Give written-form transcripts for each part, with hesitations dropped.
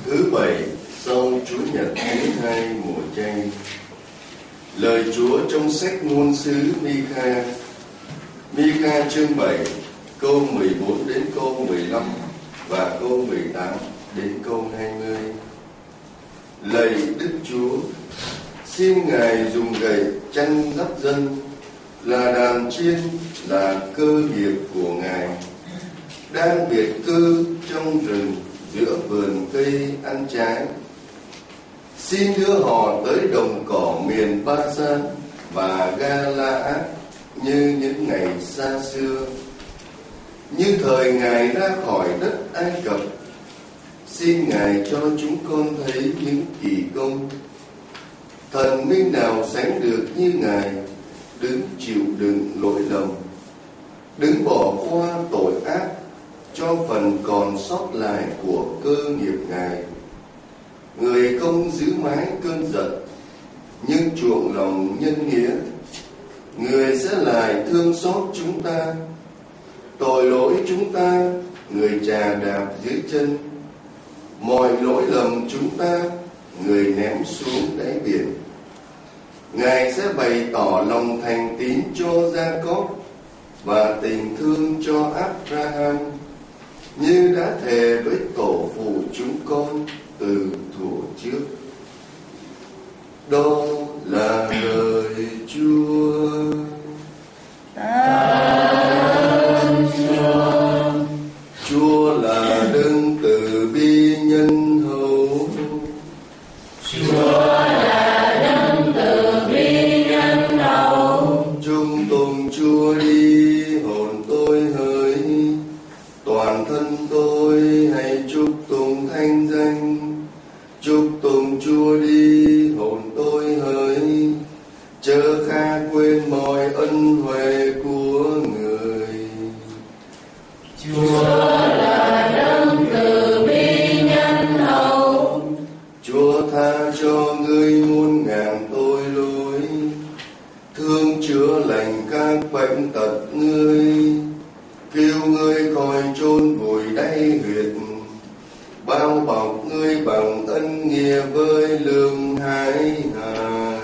Thứ bảy sau Chúa Nhật thứ hai mùa chay. Lời Chúa trong sách ngôn sứ Mi-kha. Mi-kha chương 7 câu 14 đến câu 15 và câu 18 đến câu 20. Lạy Đức Chúa, xin Ngài dùng gậy chăn dắt dân, là đàn chiên, là cơ nghiệp của Ngài, đang biệt cư trong rừng giữa vườn cây ăn trái. Xin đưa họ tới đồng cỏ miền Ba-san và Ga-la-át như những ngày xa xưa, như thời Ngài ra khỏi đất Ai Cập. Xin Ngài cho chúng con thấy những kỳ công. Thần minh nào sánh được như Ngài, đứng chịu đựng lỗi lầm, đứng bỏ qua tội ác cho phần còn sót lại của cơ nghiệp Ngài. Người không giữ mái cơn giận, nhưng chuộng lòng nhân nghĩa. Người sẽ lại thương xót chúng ta. Tội lỗi chúng ta Người chà đạp dưới chân. Mọi lỗi lầm chúng ta Người ném xuống đáy biển. Ngài sẽ bày tỏ lòng thành tín cho Gia-cốp và tình thương cho Áp-ra-ham, như đã thề với tổ phụ chúng con từ thuở trước. Đó là lời Chúa. Chúa là đấng từ bi nhân hậu. Chúa là đấng từ bi nhân hậu. Chúng tùng Chúa đi, hồn tôi hỡi, toàn thân tôi hãy chúc tùng thanh danh. Chúc tùng Chúa đi, hồn tôi hỡi, chớ kha quên mọi ân huệ của Người. Chúa là đấng từ bi nhân hậu. Chúa tha cho ngươi muôn ngàn tội lỗi, thương chữa lành các bệnh tật ngươi, cứu ngươi khỏi chôn vùi đáy huyệt, bao bọc ngươi bằng ân nghĩa với lương hải hà.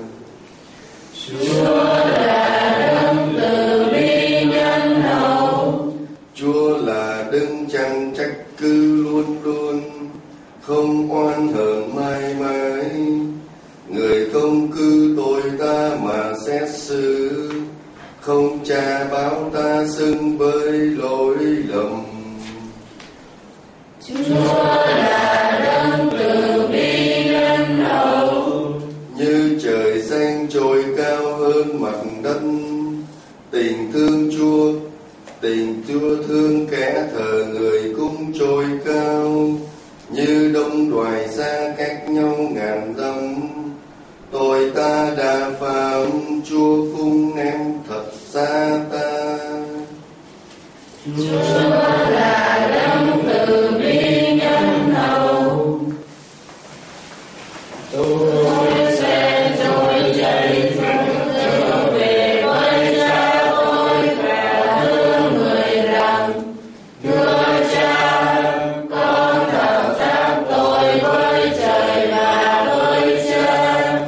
Chúa là đấng từ bi nhân hậu. Chúa là đấng chẳng trách cứ luôn luôn, không oan hờn mãi mãi. Người không cư tội ta mà xét xử, không tra báo ta xưng với lỗi lầm. Chúa là đấng từ bi nhân hậu. Như trời xanh trồi cao hơn mặt đất, tình Chúa thương kẻ thờ người cũng trồi cao. Như đông đoài xa cách nhau ngàn dặm, tội ta đã phạm, Chúa cũng ném thật xa ta. Chúa là đấng từ bi nhân hậu. Tôi sẽ trôi chảy trở về với Cha tôi và thưa người rằng: Thưa Cha, con hợp tác tội với trời và với Cha.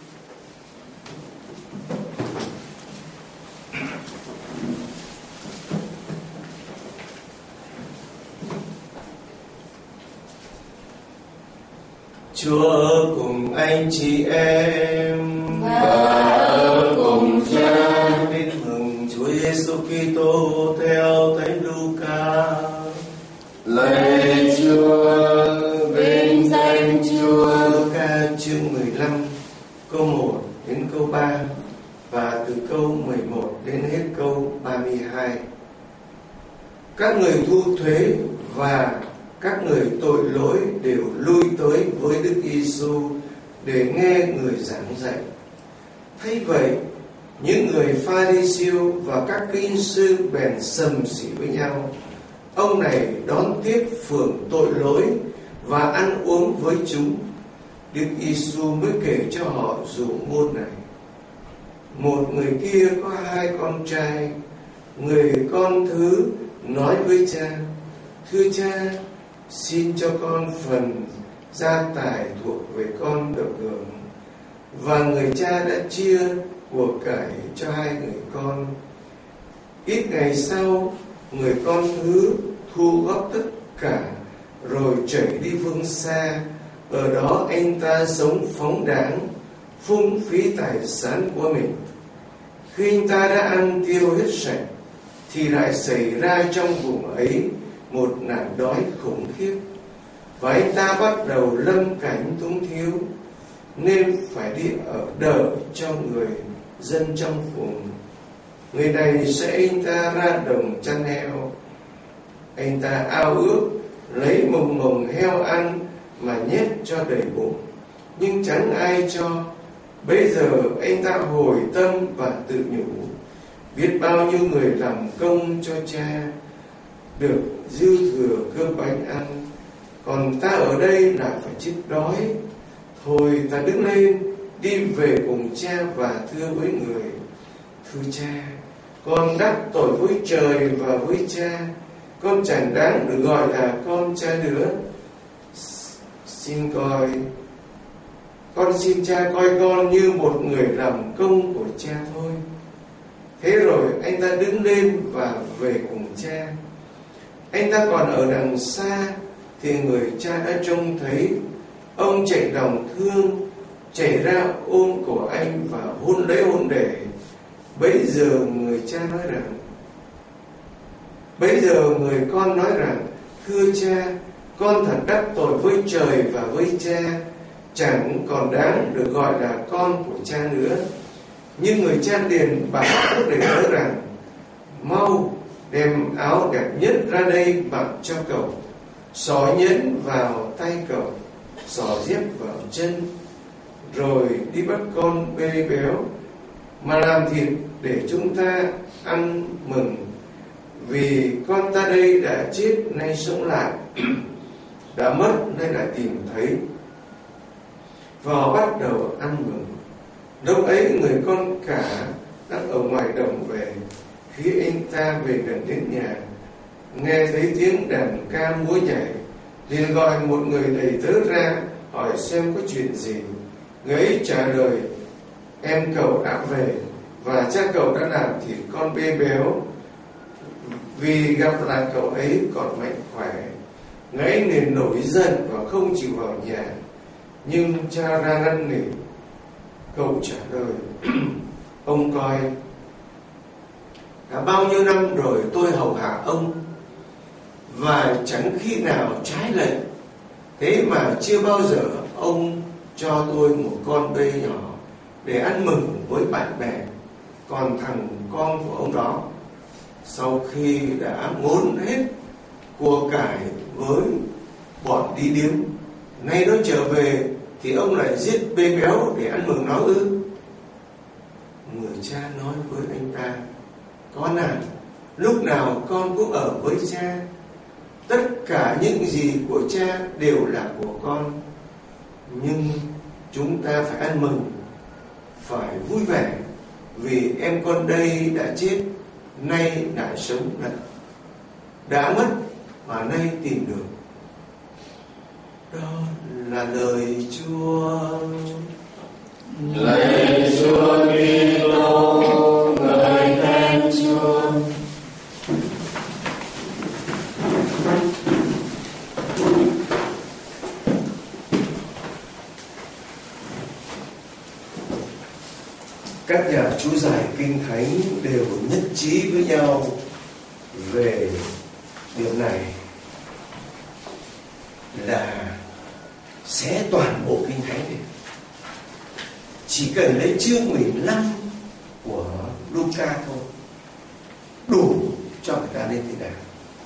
Chúa ở cùng anh chị em và ở cùng Cha. Tin mừng Chúa Giêsu Kitô theo Thánh Luca. Lạy Chúa, vinh danh Chúa. Luca chương 15 câu 1 đến câu 3 và từ câu 11 đến hết câu 32. Các người thu thuế và các người tội lỗi đều lui tới với Đức Giêsu để nghe người giảng dạy. Thay vậy, những người Pha-ri-siêu và các kinh sư bèn sầm xỉ với nhau. Ông này đón tiếp phường tội lỗi và ăn uống với chúng. Đức Giêsu mới kể cho họ dụ ngôn này. Một người kia có 2 con trai. Người con thứ nói với cha: Thưa cha, xin cho con phần gia tài thuộc về con được hưởng. Và người cha đã chia của cải cho hai người con. Ít ngày sau, người con thứ thu góp tất cả rồi chạy đi phương xa. Ở đó anh ta sống phóng đãng, phung phí tài sản của mình. Khi anh ta đã ăn tiêu hết sạch thì lại xảy ra trong vùng ấy một nạn đói khủng khiếp, và anh ta bắt đầu lâm cảnh túng thiếu, nên phải đi ở đợi cho người dân trong vùng. Người này sẽ anh ta ra đồng chăn heo. Anh ta ao ước lấy mồng heo ăn mà nhét cho đầy bụng, nhưng chẳng ai cho. Bây giờ anh ta hồi tâm và tự nhủ: biết bao nhiêu người làm công cho cha được dư thừa cơm bánh ăn, còn ta ở đây lại phải chết đói. Thôi ta đứng lên đi về cùng cha và thưa với người: thưa cha, con đắc tội với trời và với cha, con chẳng đáng được gọi là con cha nữa. Con xin cha coi con như một người làm công của cha thôi. Thế rồi anh ta đứng lên và về cùng cha. Anh ta còn ở đằng xa thì người cha đã trông thấy. Ông chạy lòng thương, chạy ra ôm cổ anh và hôn lấy hôn để. Bấy giờ người con nói rằng: thưa cha, con thật đắc tội với trời và với cha, chẳng còn đáng được gọi là con của cha nữa. Nhưng người cha liền bảo để nói rằng: mau đem áo đẹp nhất ra đây mặc cho cậu, xỏ nhẫn vào tay cậu, xỏ dép vào chân, rồi đi bắt con bê béo mà làm thịt để chúng ta ăn mừng. Vì con ta đây đã chết nay sống lại, đã mất nay đã tìm thấy. Và họ bắt đầu ăn mừng. Lúc ấy người con cả đang ở ngoài đồng về. Khi anh ta về gần đến nhà, nghe thấy tiếng đàn ca múa nhảy, liền gọi một người đầy tớ ra hỏi xem có chuyện gì. Người ấy trả lời: em cậu đã về và cha cậu đã làm thịt con bê béo, vì gặp lại cậu ấy còn mạnh khỏe. Người ấy liền nổi giận và không chịu vào nhà. Nhưng cha ra năn nỉ. Cậu trả lời: ông coi, đã bao nhiêu năm rồi tôi hầu hạ ông và chẳng khi nào trái lệnh. Thế mà chưa bao giờ ông cho tôi một con bê nhỏ để ăn mừng với bạn bè. Còn thằng con của ông đó, sau khi đã ngốn hết của cải với bọn đi điếm, nay nó trở về thì ông lại giết bê béo để ăn mừng nó ư? Người cha nói với anh ta: con à, lúc nào con cũng ở với cha. Tất cả những gì của cha đều là của con. Nhưng chúng ta phải ăn mừng, phải vui vẻ, vì em con đây đã chết, nay đã sống lại, đã mất mà nay tìm được. Đó là lời Chúa. Lạy Chúa Kitô, ngợi khen Chúa. Các nhà chú giải Kinh Thánh đều nhất trí với nhau về điều này, là xé toàn bộ Kinh Thánh đi. Chỉ cần lấy chương 15 của Luca thôi, đủ cho người ta lên thiên đàng.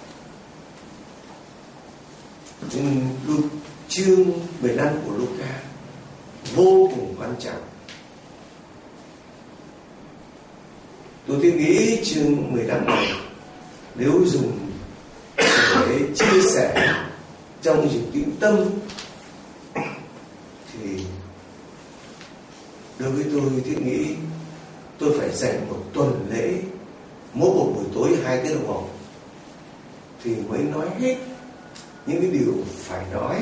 Chương 15 của Luca vô cùng quan trọng. Tôi nghĩ chương 15 này nếu dùng để chia sẻ trong dịp tĩnh tâm thì đối với tôi nghĩ tôi phải dành một tuần lễ, mỗi một buổi tối 2 tiếng đồng hồ thì mới nói hết những cái điều phải nói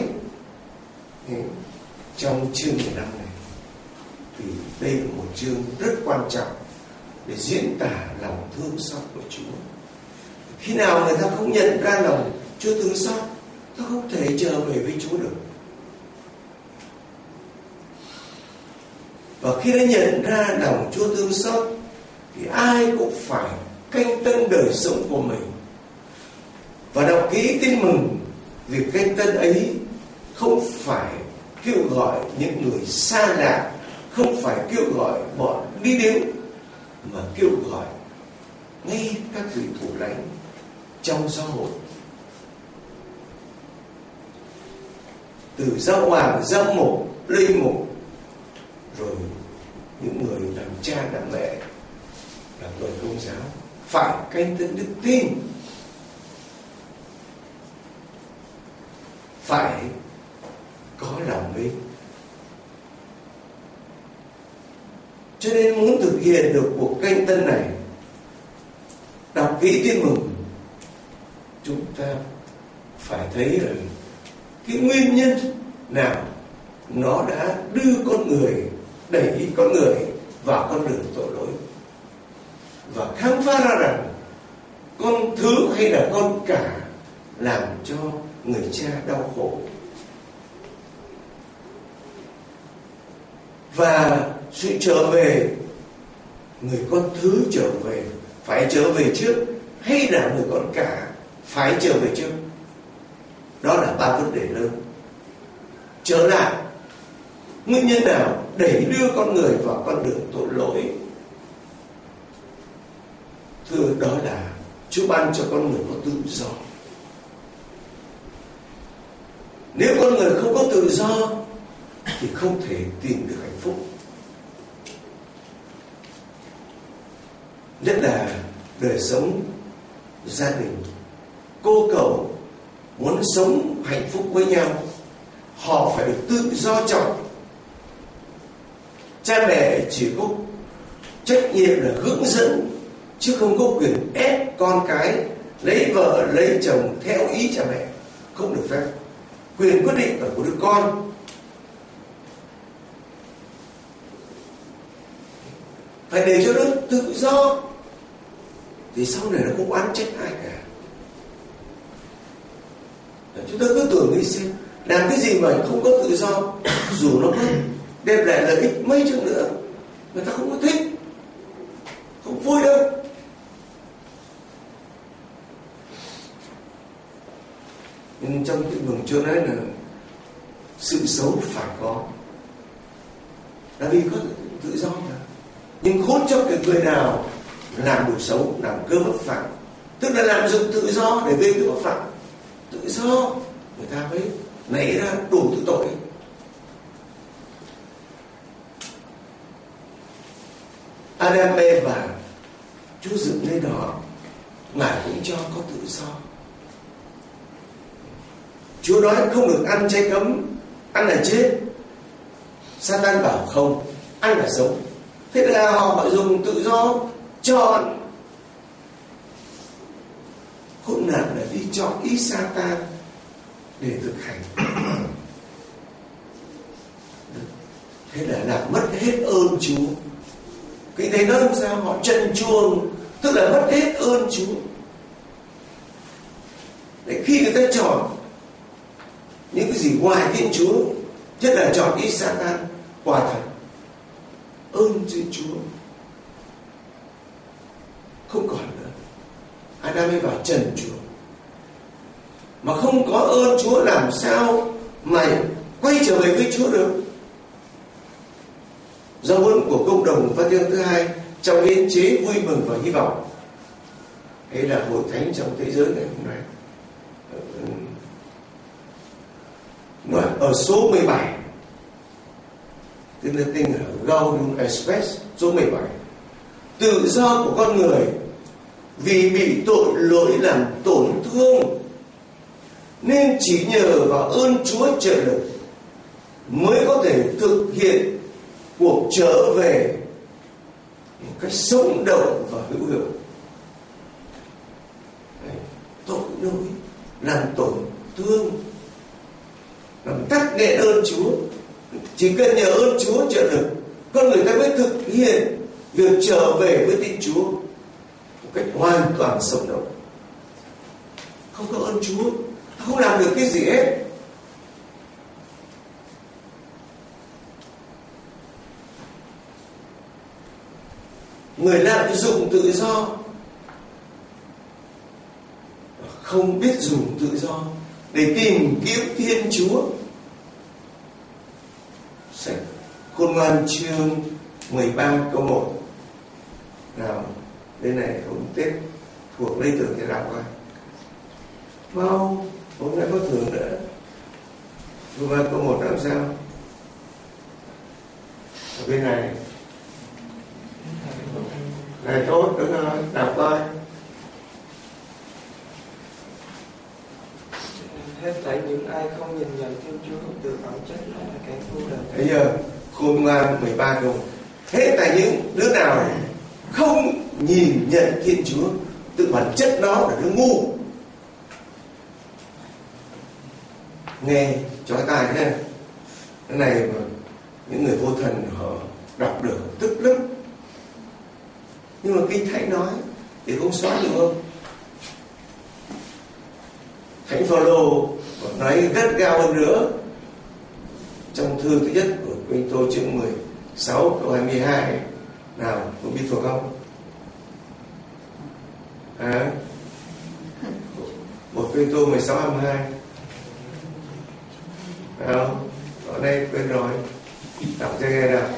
trong chương 15 này, thì đây là một chương rất quan trọng để diễn tả lòng thương xót của Chúa. Khi nào người ta không nhận ra lòng Chúa thương xót, ta không thể trở về với Chúa được. Và khi đã nhận ra lòng Chúa thương xót thì ai cũng phải canh tân đời sống của mình. Và đọc kỹ Tin Mừng, việc canh tân ấy không phải kêu gọi những người xa lạ, không phải kêu gọi bọn đi điếu, mà kêu gọi ngay các vị thủ lãnh trong xã hội, từ giáo hoàng, giáo mục, linh mục, rồi những người làm cha làm mẹ, làm người công giáo, phải canh tân đức tin, phải có lòng mến. Cho nên muốn thực hiện được cuộc canh tân này, đọc kỹ Tin Mừng, chúng ta phải thấy là cái nguyên nhân nào nó đã đưa con người, đẩy con người vào con đường tội lỗi, và khám phá ra rằng con thứ hay là con cả làm cho người cha đau khổ. Và sự trở về, người con thứ trở về phải trở về trước, hay là người con cả phải trở về trước? Đó là ba vấn đề lớn. Trở lại, nguyên nhân nào đẩy đưa con người vào con đường tội lỗi? Thưa, đó là Chúa ban cho con người có tự do. Nếu con người không có tự do thì không thể tìm được hạnh phúc. Nhất là đời sống gia đình, cô cậu muốn sống hạnh phúc với nhau, họ phải được tự do chọn. Cha mẹ chỉ có trách nhiệm là hướng dẫn, chứ không có quyền ép con cái lấy vợ lấy chồng theo ý cha mẹ, không được phép. Quyền quyết định là của đứa con. Phải để cho nó tự do, thì sau này nó không oán trách ai cả. Chúng ta cứ tưởng đi xem, làm cái gì mà không có tự do, dù nó có đem lại lợi ích mấy chừng nữa, người ta không có thích, không vui đâu. Nhưng trong Tin Mừng Chúa nói là sự xấu phải có, là vì có tự do mà. Nhưng khốn cho cái người nào làm điều xấu, làm cơ bất phạm, tức là lạm dụng tự do để gây cơ bất phạm. Tự do người ta mới nảy ra đủ thứ tội. Adam và Chúa dựng lên đó, Ngài cũng cho có tự do. Chúa nói không được ăn trái cấm, ăn là chết. Satan bảo không, ăn là sống. Thế là họ dùng tự do chọn. Khốn nạn là đi chọn ý Satan để thực hành. Thế là làm mất hết ơn Chúa. Cái này nó làm sao? Họ trần truồng, tức là mất hết ơn Chúa. Để khi người ta chọn những cái gì ngoài Thiên Chúa, nhất là chọn ý Satan, quả thật ơn trên Chúa không còn nữa. Adam mới vào trần truồng, mà không có ơn Chúa làm sao mà quay trở về với Chúa được. Giáo huấn của Công đồng Vatican thứ hai trong hiến chế vui mừng và hy vọng, hay là hội thánh trong thế giới ngày hôm nay, ở số 17, tức là tên là Gaudium et Spes số 17, tự do của con người vì bị tội lỗi làm tổn thương, nên chỉ nhờ vào ơn Chúa trợ lực mới có thể thực hiện cuộc trở về một cách sống động và hữu hiệu. Tội lỗi làm tổn thương, làm tắc nghẽn ơn Chúa. Chỉ cần nhờ ơn Chúa trợ lực, con người ta mới thực hiện việc trở về với tin Chúa một cách hoàn toàn sống động. Không có ơn Chúa, không làm được cái gì hết. Người lạm dụng tự do, không biết dùng tự do để tìm kiếm Thiên Chúa. Sách Khôn Ngoan chương 13 câu 1. Nào, bên này hôm Tết thuộc lấy tưởng để đọc coi. Mau, hôm nay có thưởng nữa. Khôn Ngoan câu 1 làm sao? Ở bên này. Này tốt, đúng rồi, đọc coi. Hết thảy những ai không nhìn nhận Thiên Chúa từ bản chất đó là kẻ thù đời. Bây giờ Khôn Ngoan 13 câu. Hết thảy những đứa nào không nhìn nhận Thiên Chúa từ bản chất đó là đứa ngu. Nghe chói tai thế này. Cái này mà những người vô thần họ đọc được tức lắm. Nhưng mà Kinh Thánh nói thì không xóa được không? Thánh Phaolô nói gắt gao hơn nữa trong thư thứ nhất của Cô-rinh-tô chương 16 câu 22. Nào, có biết thuộc không? Một Cô-rinh-tô 16 22. Nào, ở đây quên rồi. Đọc cho nghe nào.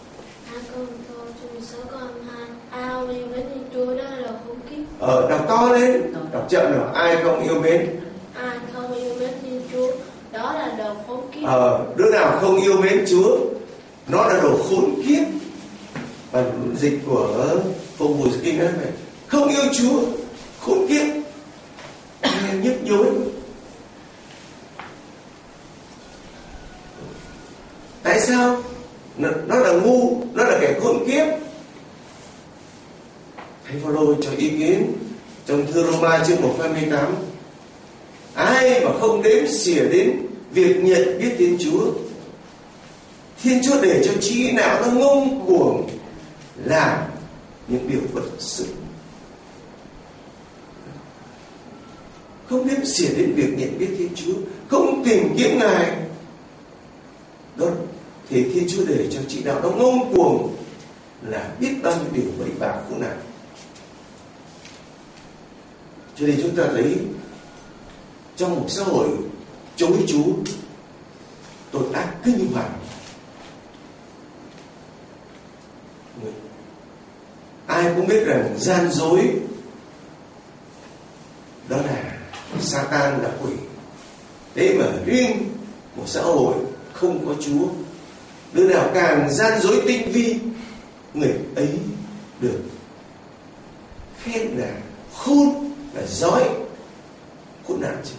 Ai yêu mến Thiên Chúa đó là khốn kiếp. Đọc to lên, đọc chậm nào. Ai không yêu mến, ai không yêu mến Thiên Chúa đó là đồ khốn kiếp. Đứa nào không yêu mến Chúa nó là đồ khốn kiếp. Và dịch của Phụng Bùi Kinh nói vậy, không yêu Chúa khốn kiếp, nhức nhối. Tại sao? Nó là ngu, nó là kẻ khốn kiếp. Thánh Phaolô cho ý kiến trong thư Roma chương 1:28. Ai mà không đếm xỉa đến việc nhận biết Thiên Chúa, Thiên Chúa để cho trí não nó ngông cuồng làm những điều bất xứng. Không đếm xỉa đến việc nhận biết Thiên Chúa, không tìm kiếm Ngài đó, thì Thiên Chúa để cho trí não nó ngông cuồng là biết bao nhiêu điều bậy bạ khổ nạn. Cho nên chúng ta thấy trong một xã hội chối Chúa, tội ác cứ như vậy. Ai cũng biết rằng gian dối đó là Satan, là quỷ. Thế mà riêng một xã hội không có Chúa, đứa nào càng gian dối tinh vi, người ấy được khen là khôn, là giỏi, khốn nạn chứ.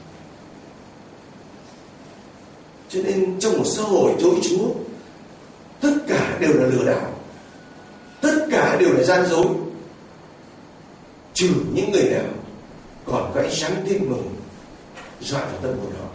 Cho nên trong một xã hội chối Chúa, tất cả đều là lừa đảo, tất cả đều là gian dối, trừ những người nào còn có ánh sáng tin mừng dọa vào tâm hồn họ.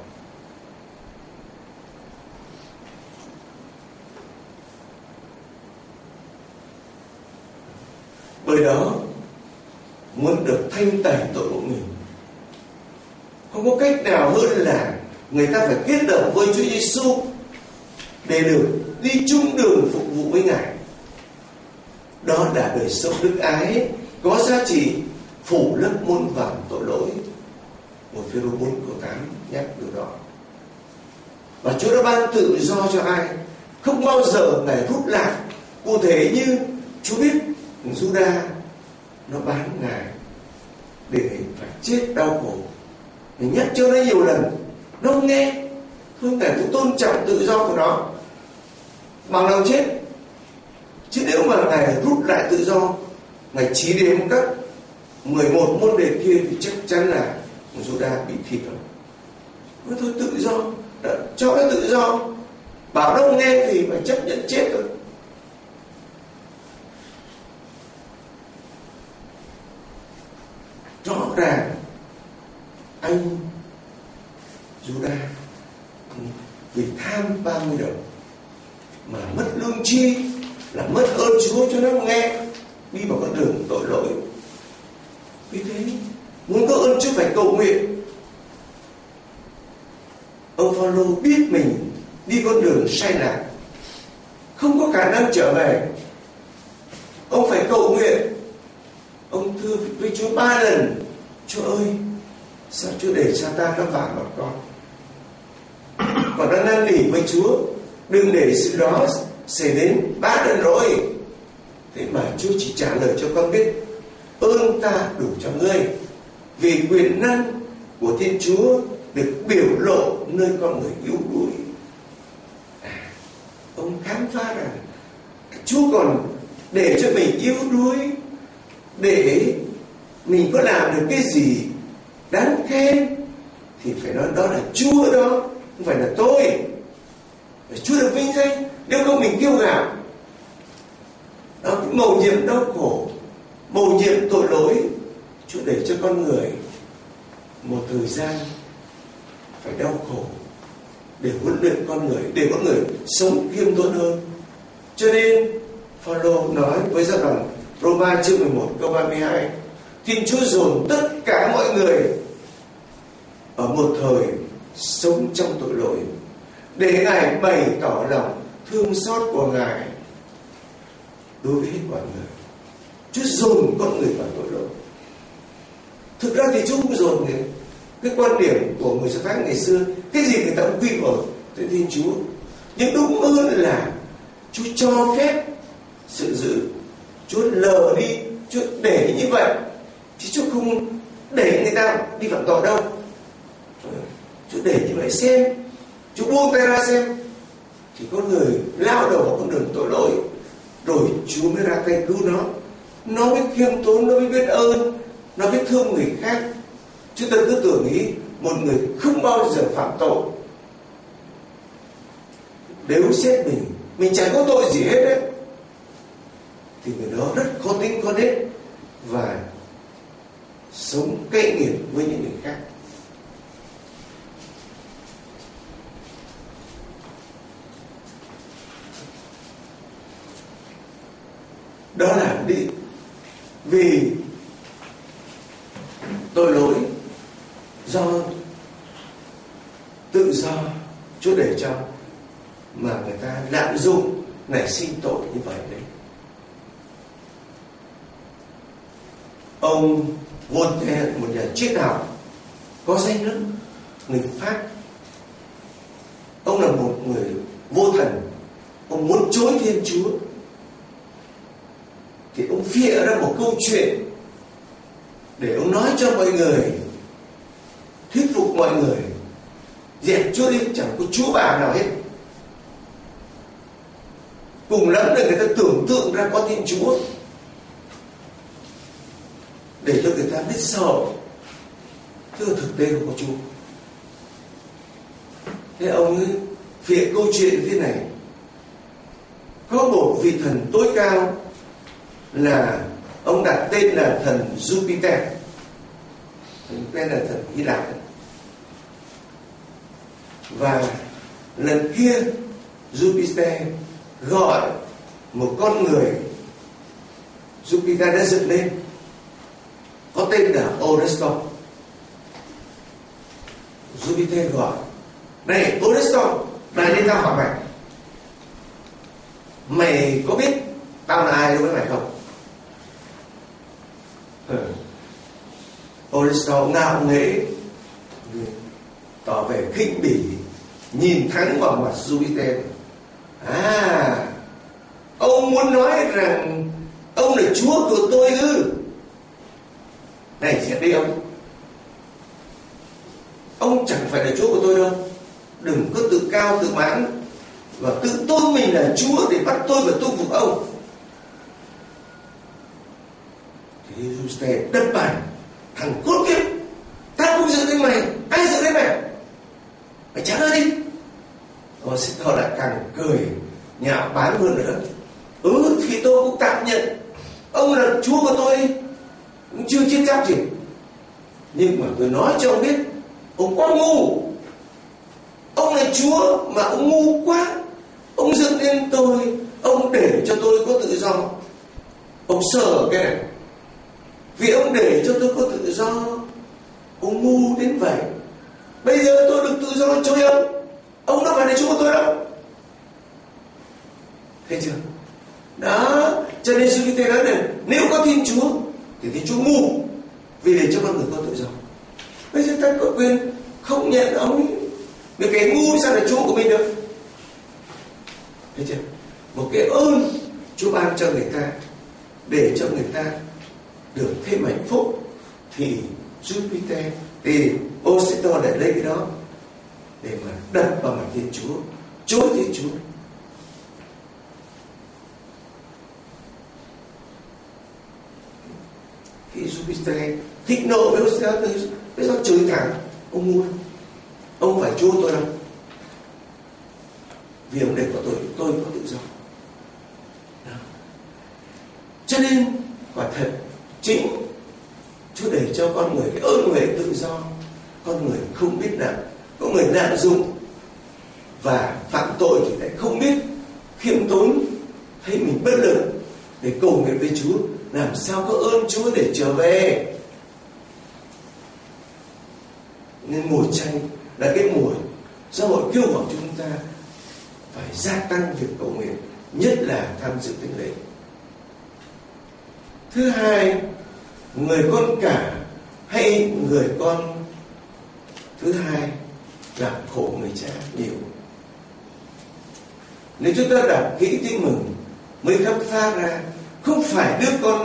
Bởi đó, muốn được thanh tẩy tội của mình, không có cách nào hơn là người ta phải kết hợp với Chúa Giêsu để được đi chung đường phục vụ với Ngài. Đó là đời sống đức ái có giá trị phủ lấp muôn vàn tội lỗi. 1 Phêrô 4 câu 8 nhắc điều đó. Và Chúa đã ban tự do cho ai, không bao giờ Ngài rút lại. Cụ thể như Chúa biết Juda nó bán Ngài để phải chết đau khổ, Ngài nhắc cho nó nhiều lần, nó không nghe. Thôi Ngài cũng tôn trọng tự do của nó, bằng lòng chết. Chứ nếu mà Ngài rút lại tự do, Ngài chỉ đến các 11 môn đệ kia thì chắc chắn là Juda bị thịt rồi. Nó thôi tự do, cho nó tự do, bảo nó không nghe thì phải chấp nhận chết rồi. Rõ ràng anh vì tham 30 đồng mà mất lương chi, là mất ơn Chúa cho nó nghe, đi vào con đường tội lỗi. Vì thế muốn có ơn Chúa phải cầu nguyện. Ông Phaolô biết mình đi con đường sai lạc, không có khả năng trở về. Ông phải cầu nguyện. Ông thưa với Chúa 3 lần: Chúa ơi, sao Chúa để Satan nó vào mặt con? Còn đang năn nỉ với Chúa đừng để sự đó xảy đến 3 lần rồi. Thế mà Chúa chỉ trả lời cho con biết: ơn ta đủ cho ngươi, vì quyền năng của Thiên Chúa được biểu lộ nơi con người yếu đuối. Ông khám phá rằng Chúa còn để cho mình yếu đuối, để mình có làm được cái gì đáng khen thì phải nói đó là Chúa đó, không phải là tôi. Chúa được vinh danh, nếu không mình kiêu ngạo. Đó, cái mầu nhiệm đau khổ, mầu nhiệm tội lỗi, Chúa để cho con người một thời gian phải đau khổ để huấn luyện con người, để con người sống khiêm tốn hơn. Cho nên Phaolô nói với gia đoàn Roma chương 11 câu 32: Thiên Chúa dồn tất cả mọi người ở một thời sống trong tội lỗi, để Ngài bày tỏ lòng thương xót của Ngài đối với hết mọi người. Chúa dồn con người vào tội lỗi. Thực ra thì Chúa không dồn người. Cái quan điểm của người Do Thái ngày xưa, cái gì người ta cũng quy vào tới Thiên Chúa. Nhưng đúng hơn là Chúa cho phép sự giữ, Chúa lờ đi, Chúa để như vậy, chứ Chúa không để người ta đi phạm tội đâu. Chúa để như vậy xem, Chúa buông tay ra xem, thì có người lao đầu vào con đường tội lỗi, rồi Chúa mới ra tay cứu nó. Nó mới khiêm tốn, nó mới biết ơn, nó biết thương người khác. Chúng ta cứ tưởng nghĩ một người không bao giờ phạm tội, nếu xét mình chẳng có tội gì hết đấy, thì người đó rất khó tính khó nết và sống cay nghiệt với những người khác. Đó là đi vì tội lỗi do tự do Chúa để cho mà người ta lạm dụng nảy sinh tội như vậy đấy. Ông Voltaire, một nhà triết học có danh lắm, người Pháp, ông là một người vô thần, ông muốn chối Thiên Chúa, thì ông phịa ra một câu chuyện để ông nói cho mọi người, thuyết phục mọi người dẹp Chúa đi, chẳng có Chúa bà nào hết. Cùng lắm là người ta tưởng tượng ra có Thiên Chúa để cho người ta biết sợ, chứ thực tế không có Chúa. Thế ông ấy phịa câu chuyện thế này: có một vị thần tối cao là ông đặt tên là thần Jupiter, tên là thần Hy Lạp. Và lần kia Jupiter gọi một con người Jupiter đã dựng lên, có tên là Orestes. Jupiter gọi: này Orestes, này đến tao hỏi mày, mày có biết tao là ai đối với mày không? Orestes ngạo nghễ tỏ vẻ khinh bỉ, nhìn thẳng vào mặt Jupiter. Ông muốn nói rằng ông là Chúa của tôi ư? Này xét đi ông chẳng phải là Chúa của tôi đâu. Đừng có tự cao tự mãn và tự tôn mình là Chúa để bắt tôi phải tuân phục ông. Thì Jupiter đập bàn: thằng cốt kiếp, tao không giữ đến mày, ai giữ đến mày? Mày trả lời đi. Orestes lại càng cười nhạo báng hơn nữa: thì tôi cũng tạm nhận ông là Chúa của tôi, cũng chưa chết chóc gì. Nhưng mà tôi nói cho ông biết, ông quá ngu. Ông Ông là Chúa mà ông ngu quá. Ông dựng nên tôi, ông để cho tôi có tự do. Ông sợ cái này. Vì ông để cho tôi có tự do, ông ngu đến vậy. Bây giờ tôi được tự do cho ông đâu phải là Chúa của tôi đâu. Thấy chưa? Đó, cho nên sư Kitê nói này, nếu có Thiên Chúa thì Thiên Chúa ngu, vì để cho con người có tự do. Bây giờ ta có quyền không nhận ông ấy. Vì cái ngu sao là Chúa của mình được? Thấy chưa? Một cái ơn Chúa ban cho người ta, để cho người ta được thêm hạnh phúc, thì Jupiter, thì Osito để lấy cái đó để mà đặt vào mặt Thiên Chúa, chối Thiên Chúa. Khi Jupiter thích nộ với Osito, bây giờ chửi thẳng: ông ngu, ông phải Chúa tôi đâu, vì ông để của tôi có tự do. Đó. Cho nên quả thật chính Chúa để cho con người cái ơn huệ tự do. Con người không biết nặng, có người lạm dụng và phạm tội thì lại không biết khiêm tốn, thấy mình bất lực để cầu nguyện với Chúa, làm sao có ơn Chúa để trở về. Nên mùa chay là cái mùa giáo hội kêu gọi chúng ta phải gia tăng việc cầu nguyện, nhất là tham dự thánh lễ. Thứ hai, người con cả hay người con thứ hai làm khổ người cha nhiều. Nếu chúng ta đọc kỹ Tin Mừng mới khám phá ra, không phải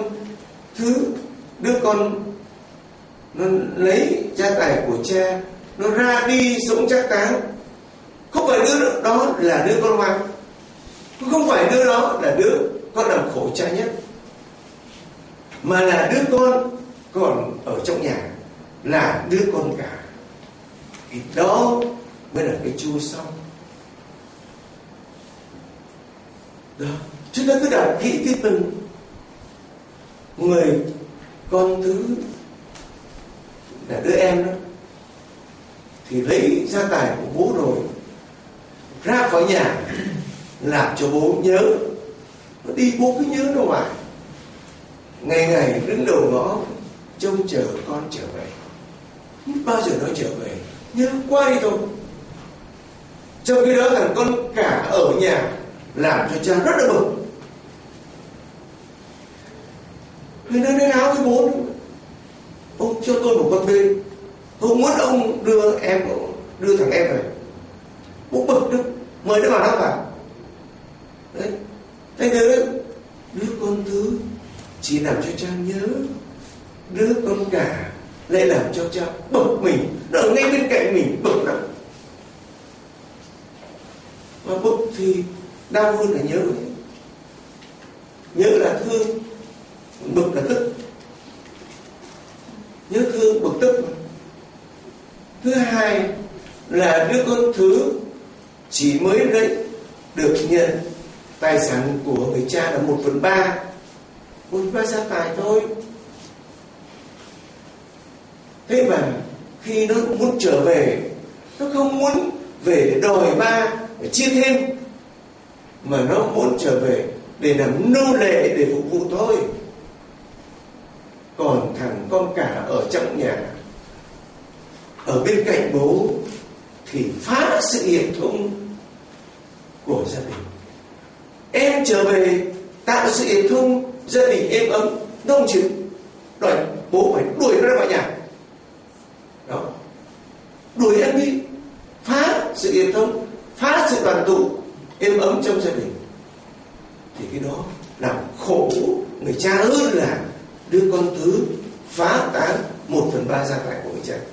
đứa con nó lấy gia tài của cha, nó ra đi sống trác táng, không phải đứa đó là đứa con ngoan, không phải đứa đó là đứa con làm khổ cha nhất, mà là đứa con còn ở trong nhà, là đứa con cả. Thì đó mới là cái chua xong. Đó, chúng ta cứ đọc kỹ Tin Mừng. Người con thứ là đứa em đó, thì lấy gia tài của bố rồi, ra khỏi nhà làm cho bố nhớ. Nó đi bố cứ nhớ nó hoài, ngày ngày đứng đầu ngõ trông chờ con trở về. Không bao giờ nó trở về, nhớ qua đi thôi. Trong khi đó thằng con cả ở nhà làm cho cha rất là bực. Người nó nói áo với bố: ông cho tôi một con bê, tôi muốn ông đưa thằng em về. Bố bực đó, mời nó vào đó vào. Đấy, thế nhớ đứa con thứ chỉ làm cho cha nhớ, đứa con cả lại làm cho cha bực mình. Nó ở ngay bên cạnh mình, bực lắm. Mà bực thì đau hơn là nhớ. Nhớ là thương, bực là tức. Nhớ thương, bực tức. Thứ hai là đứa con thứ chỉ mới được nhận tài sản của người cha là 1/3 gia tài thôi. Thế mà khi nó muốn trở về, nó không muốn về để đòi ba, để chia thêm, mà nó muốn trở về để làm nô lệ, để phục vụ thôi. Còn thằng con cả ở trong nhà, ở bên cạnh bố, thì phá sự hiệp thông của gia đình. Em trở về tạo sự hiệp thông gia đình êm ấm, nó không chịu, đòi bố phải đuổi nó ra khỏi nhà. Đó, đuổi em đi, phá sự hiệp thông, phá sự đoàn tụ êm ấm trong gia đình. Thì cái đó làm khổ người cha hơn là đứa con thứ phá tán 1/3 gia tài của người cha.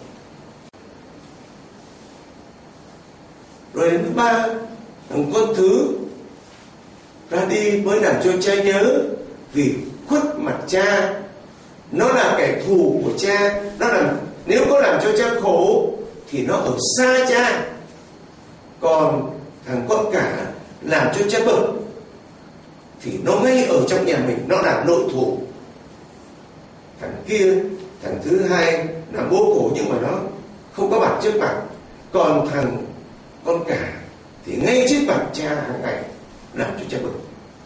Rồi đến thứ ba, thằng con thứ ra đi mới làm cho cha nhớ, vì khuất mặt cha. Nó là kẻ thù của cha. Nếu có làm cho cha khổ thì nó ở xa cha. Còn thằng con cả làm cho cha bực thì nó ngay ở trong nhà mình, nó là nội thủ. Thằng kia, thằng thứ hai là bố khổ nhưng mà nó không có mặt trước mặt. Còn thằng con cả thì ngay trước mặt cha hàng ngày làm cho cha bực.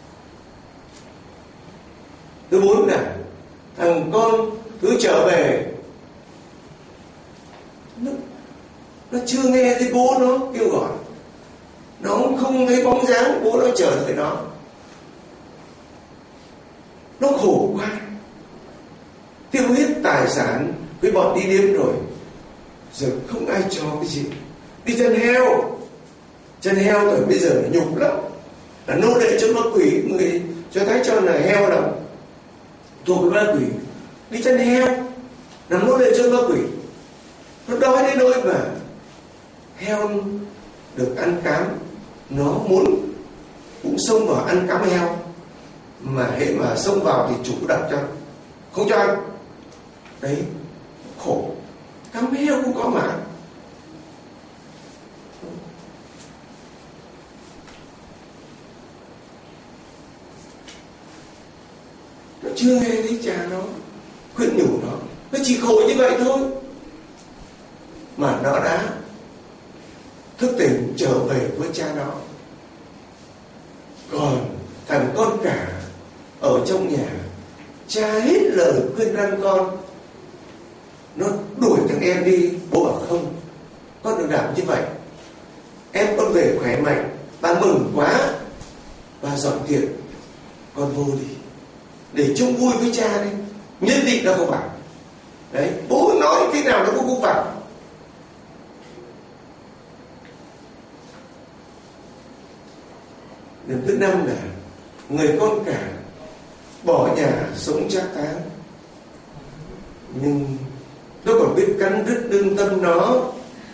Thứ 4 là thằng con cứ trở về, nó chưa nghe thấy bố nó kêu gọi, nó cũng không thấy bóng dáng bố nó chờ đợi nó khổ quá, tiêu hết tài sản với bọn đi đêm rồi, giờ không ai cho cái gì, đi chân heo rồi bây giờ là nhục lắm, là nô lệ cho ma quỷ. Người cho thấy cho là heo là thuộc với ma quỷ, đi chân heo làm nô lệ cho ma quỷ. Nó đói đến nỗi mà heo được ăn cám, nó muốn cũng xông vào ăn cám heo, mà hễ mà xông vào thì chủ đặt cho không cho ăn. Đấy, khổ. Cám heo cũng có mà. Nó chưa nghe thấy cha nó khuyên nhủ nó chỉ khổ như vậy thôi, mà nó đã thức tỉnh trở về với cha nó. Còn thằng con cả ở trong nhà, cha hết lời khuyên răn con, nó đuổi thằng em đi. Bố bảo không, con đừng làm như vậy, em con về khỏe mạnh, ba mừng quá, ba dọn tiệc, con vô đi để chung vui với cha đi. Nhất định nó không vào. Đấy, bố nói thế nào nó cũng không vào. Điểm thứ 5 là người con cả bỏ nhà sống trác táng, nhưng nó còn biết cắn rứt lương tâm nó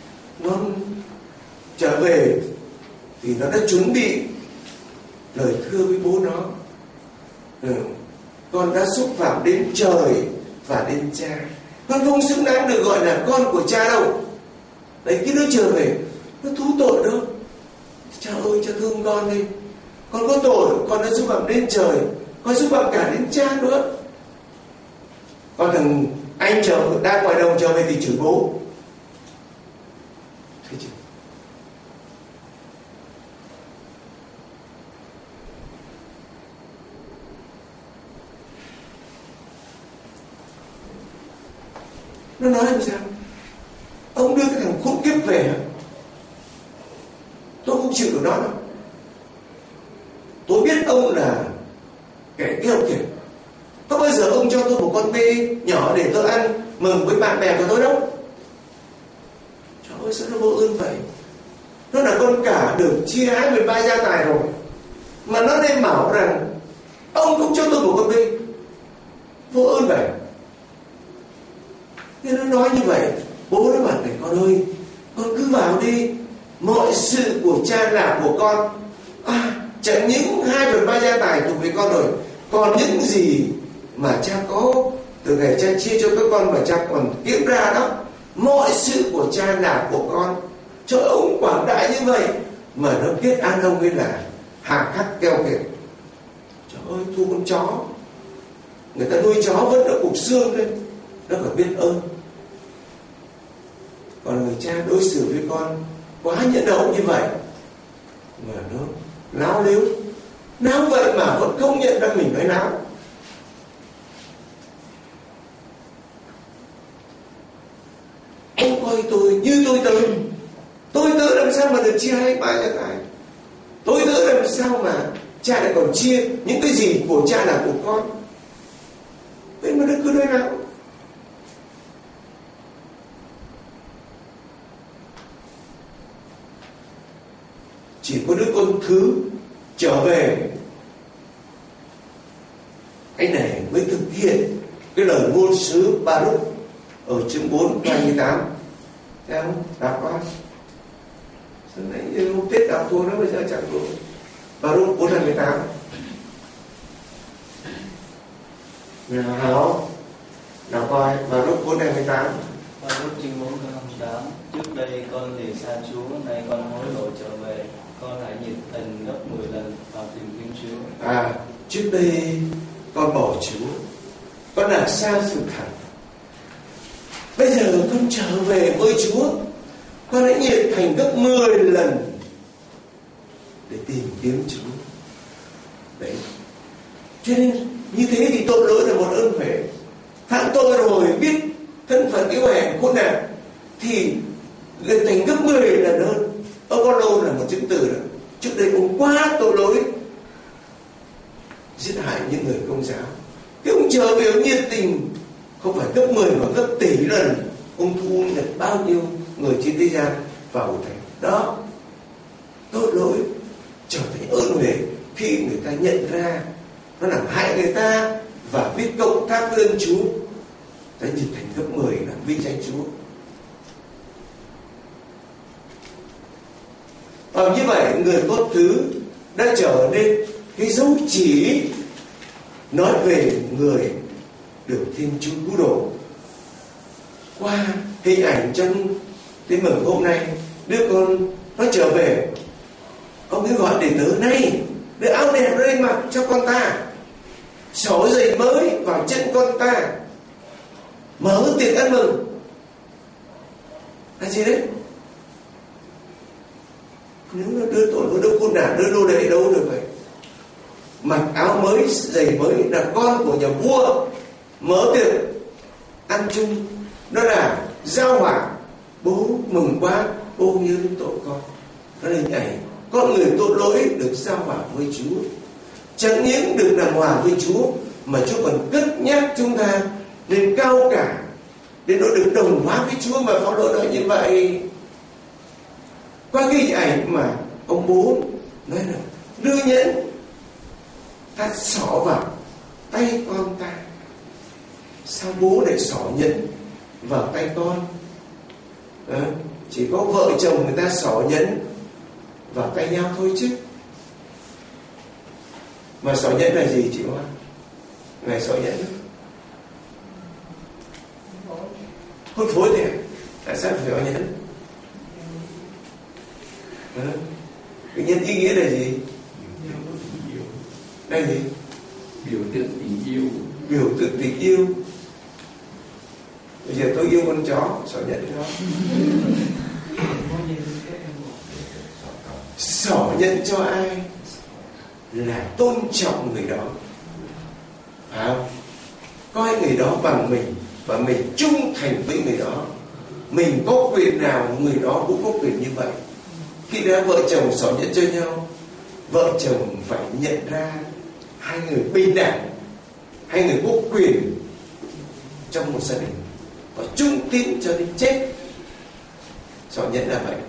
trở về thì nó đã chuẩn bị lời thưa với bố nó. Con đã xúc phạm đến trời và đến cha, con không xứng đáng được gọi là con của cha đâu. Đấy, cái đứa trở về nó thú tội đâu. Cha ơi, cha thương con đi, con có tội, con đã xúc phạm đến trời, con xúc phạm cả đến cha nữa. Còn thằng anh đang ngoài đồng trở về thì chửi bố. Thấy chưa? Nó nói làm sao? Ông đưa cái thằng khốn kiếp về, tôi không chịu được nó đâu. Tôi biết ông là kẻ keo kiệt. Có bao giờ ông cho tôi một con bê nhỏ để tôi ăn mừng với bạn bè của tôi đâu. Trời ơi, sao nó vô ơn vậy? Nó là con cả được chia 23 gia tài rồi, mà nó nên bảo rằng ông cũng cho tôi một con bê. Vô ơn vậy. Thế nó nói như vậy, bố nó bảo này, con ơi, con cứ vào đi, mọi sự của cha là của con. Chẳng những 2/3 gia tài thuộc về con rồi, còn những gì mà cha có từ ngày cha chia cho các con mà cha còn kiếm ra đó, mọi sự của cha là của con. Trời, ông quảng đại như vậy mà nó kết an ông ấy là hà khắc keo kiệt. Trời ơi, thua con chó. Người ta nuôi chó vẫn ở cục xương lên, nó phải biết ơn. Còn người cha đối xử với con quá nhẫn hậu như vậy mà nó láo lếu, láo vậy mà vẫn không nhận ra mình nói láo. Anh coi tôi như tôi tự làm sao mà được chia 23 gia tài? Tôi tự làm sao mà cha lại còn chia những cái gì của cha là của con? Vậy mà nó cứ nói láo. Chỉ có đứa con thứ trở về, anh này mới thực hiện cái lời ngôn sứ Ba-rúc ở chương 4 28. Thấy không? Đọc coi. Sao nãy hôm Tết đọc thôi, nó bây giờ chẳng được. Ba-rúc 4:28. Hảo đọc coi Ba-rúc 4:28. Ba-rúc chương 4:28. Trước đây con lìa xa Chúa, nay con hối lộ trở về, con hãy nhiệt tình gấp 10 lần vào tìm kiếm Chúa. Trước đây con bỏ Chúa, con lạc xa sự thật. Bây giờ con trở về với Chúa. con hãy nhiệt thành gấp 10 lần để tìm kiếm Chúa. Đấy. Cho nên như thế thì tội lỗi là một ơn huệ. Phạm tội rồi biết thân phận yếu hèn khốn nạn thì gần thành gấp 10 lần hơn. Ông Phaolô là một chứng từ đó. Trước đây ông quá tội lỗi, giết hại những người Công giáo. Cái ông trở về ông nhiệt tình, không phải gấp 10 mà gấp tỷ lần. Ông thu được bao nhiêu người trên thế gian vào hội thánh. Đó, tội lỗi trở thành ơn huệ khi người ta nhận ra nó làm hại người ta và biết cộng tác với ơn Chúa, ta nhiệt thành gấp 10 làm vinh danh Chúa. Và như vậy người có thứ đã trở nên cái dấu chỉ nói về người được Thiên Chúa cứu độ. Qua hình ảnh trong tin mừng hôm nay, đứa con nó trở về, ông cứ gọi đệ tử này, đưa áo đẹp lên mặc cho con ta, xỏ giày mới vào chân con ta, mở tiệc ăn mừng. Là gì đấy? Nếu nó đưa tội lỗi đâu khôn nạn, đưa đô đệ đâu được vậy. Mặc áo mới, giày mới là con của nhà vua, mở tiệc ăn chung, đó là giao hòa. Bố mừng quá, bố nhớ đến tội con. Đó là hình ảnh con người tội lỗi được giao hòa với Chúa. Chẳng những được làm hòa với Chúa, mà Chúa còn cất nhắc chúng ta nên cao cả, để nó được đồng hóa với Chúa. Mà Phaolô nói như vậy. Qua cái hình ảnh mà ông bố nói là đưa nhẫn ta xỏ vào tay con ta. Sao bố lại xỏ nhẫn vào tay con? Chỉ có vợ chồng người ta xỏ nhẫn vào tay nhau thôi chứ. Mà xỏ nhẫn là gì chị Hoa? Ngày xỏ nhẫn hôn phối thì tại sao phải xỏ nhẫn? Cái nhân ý nghĩa là gì? Đây gì? Biểu tượng tình yêu. Biểu tượng tình yêu. Bây giờ tôi yêu con chó, xỏ nhẫn cho nó. Xỏ nhẫn cho ai? Là tôn trọng người đó, phải không? Coi người đó bằng mình và mình trung thành với người đó. Mình có quyền nào, người đó cũng có quyền như vậy. Khi đã vợ chồng xỏ nhẫn cho nhau, vợ chồng phải nhận ra hai người bình đẳng, hai người có quyền trong một gia đình và trung tín cho đến chết. Xỏ nhẫn là vậy.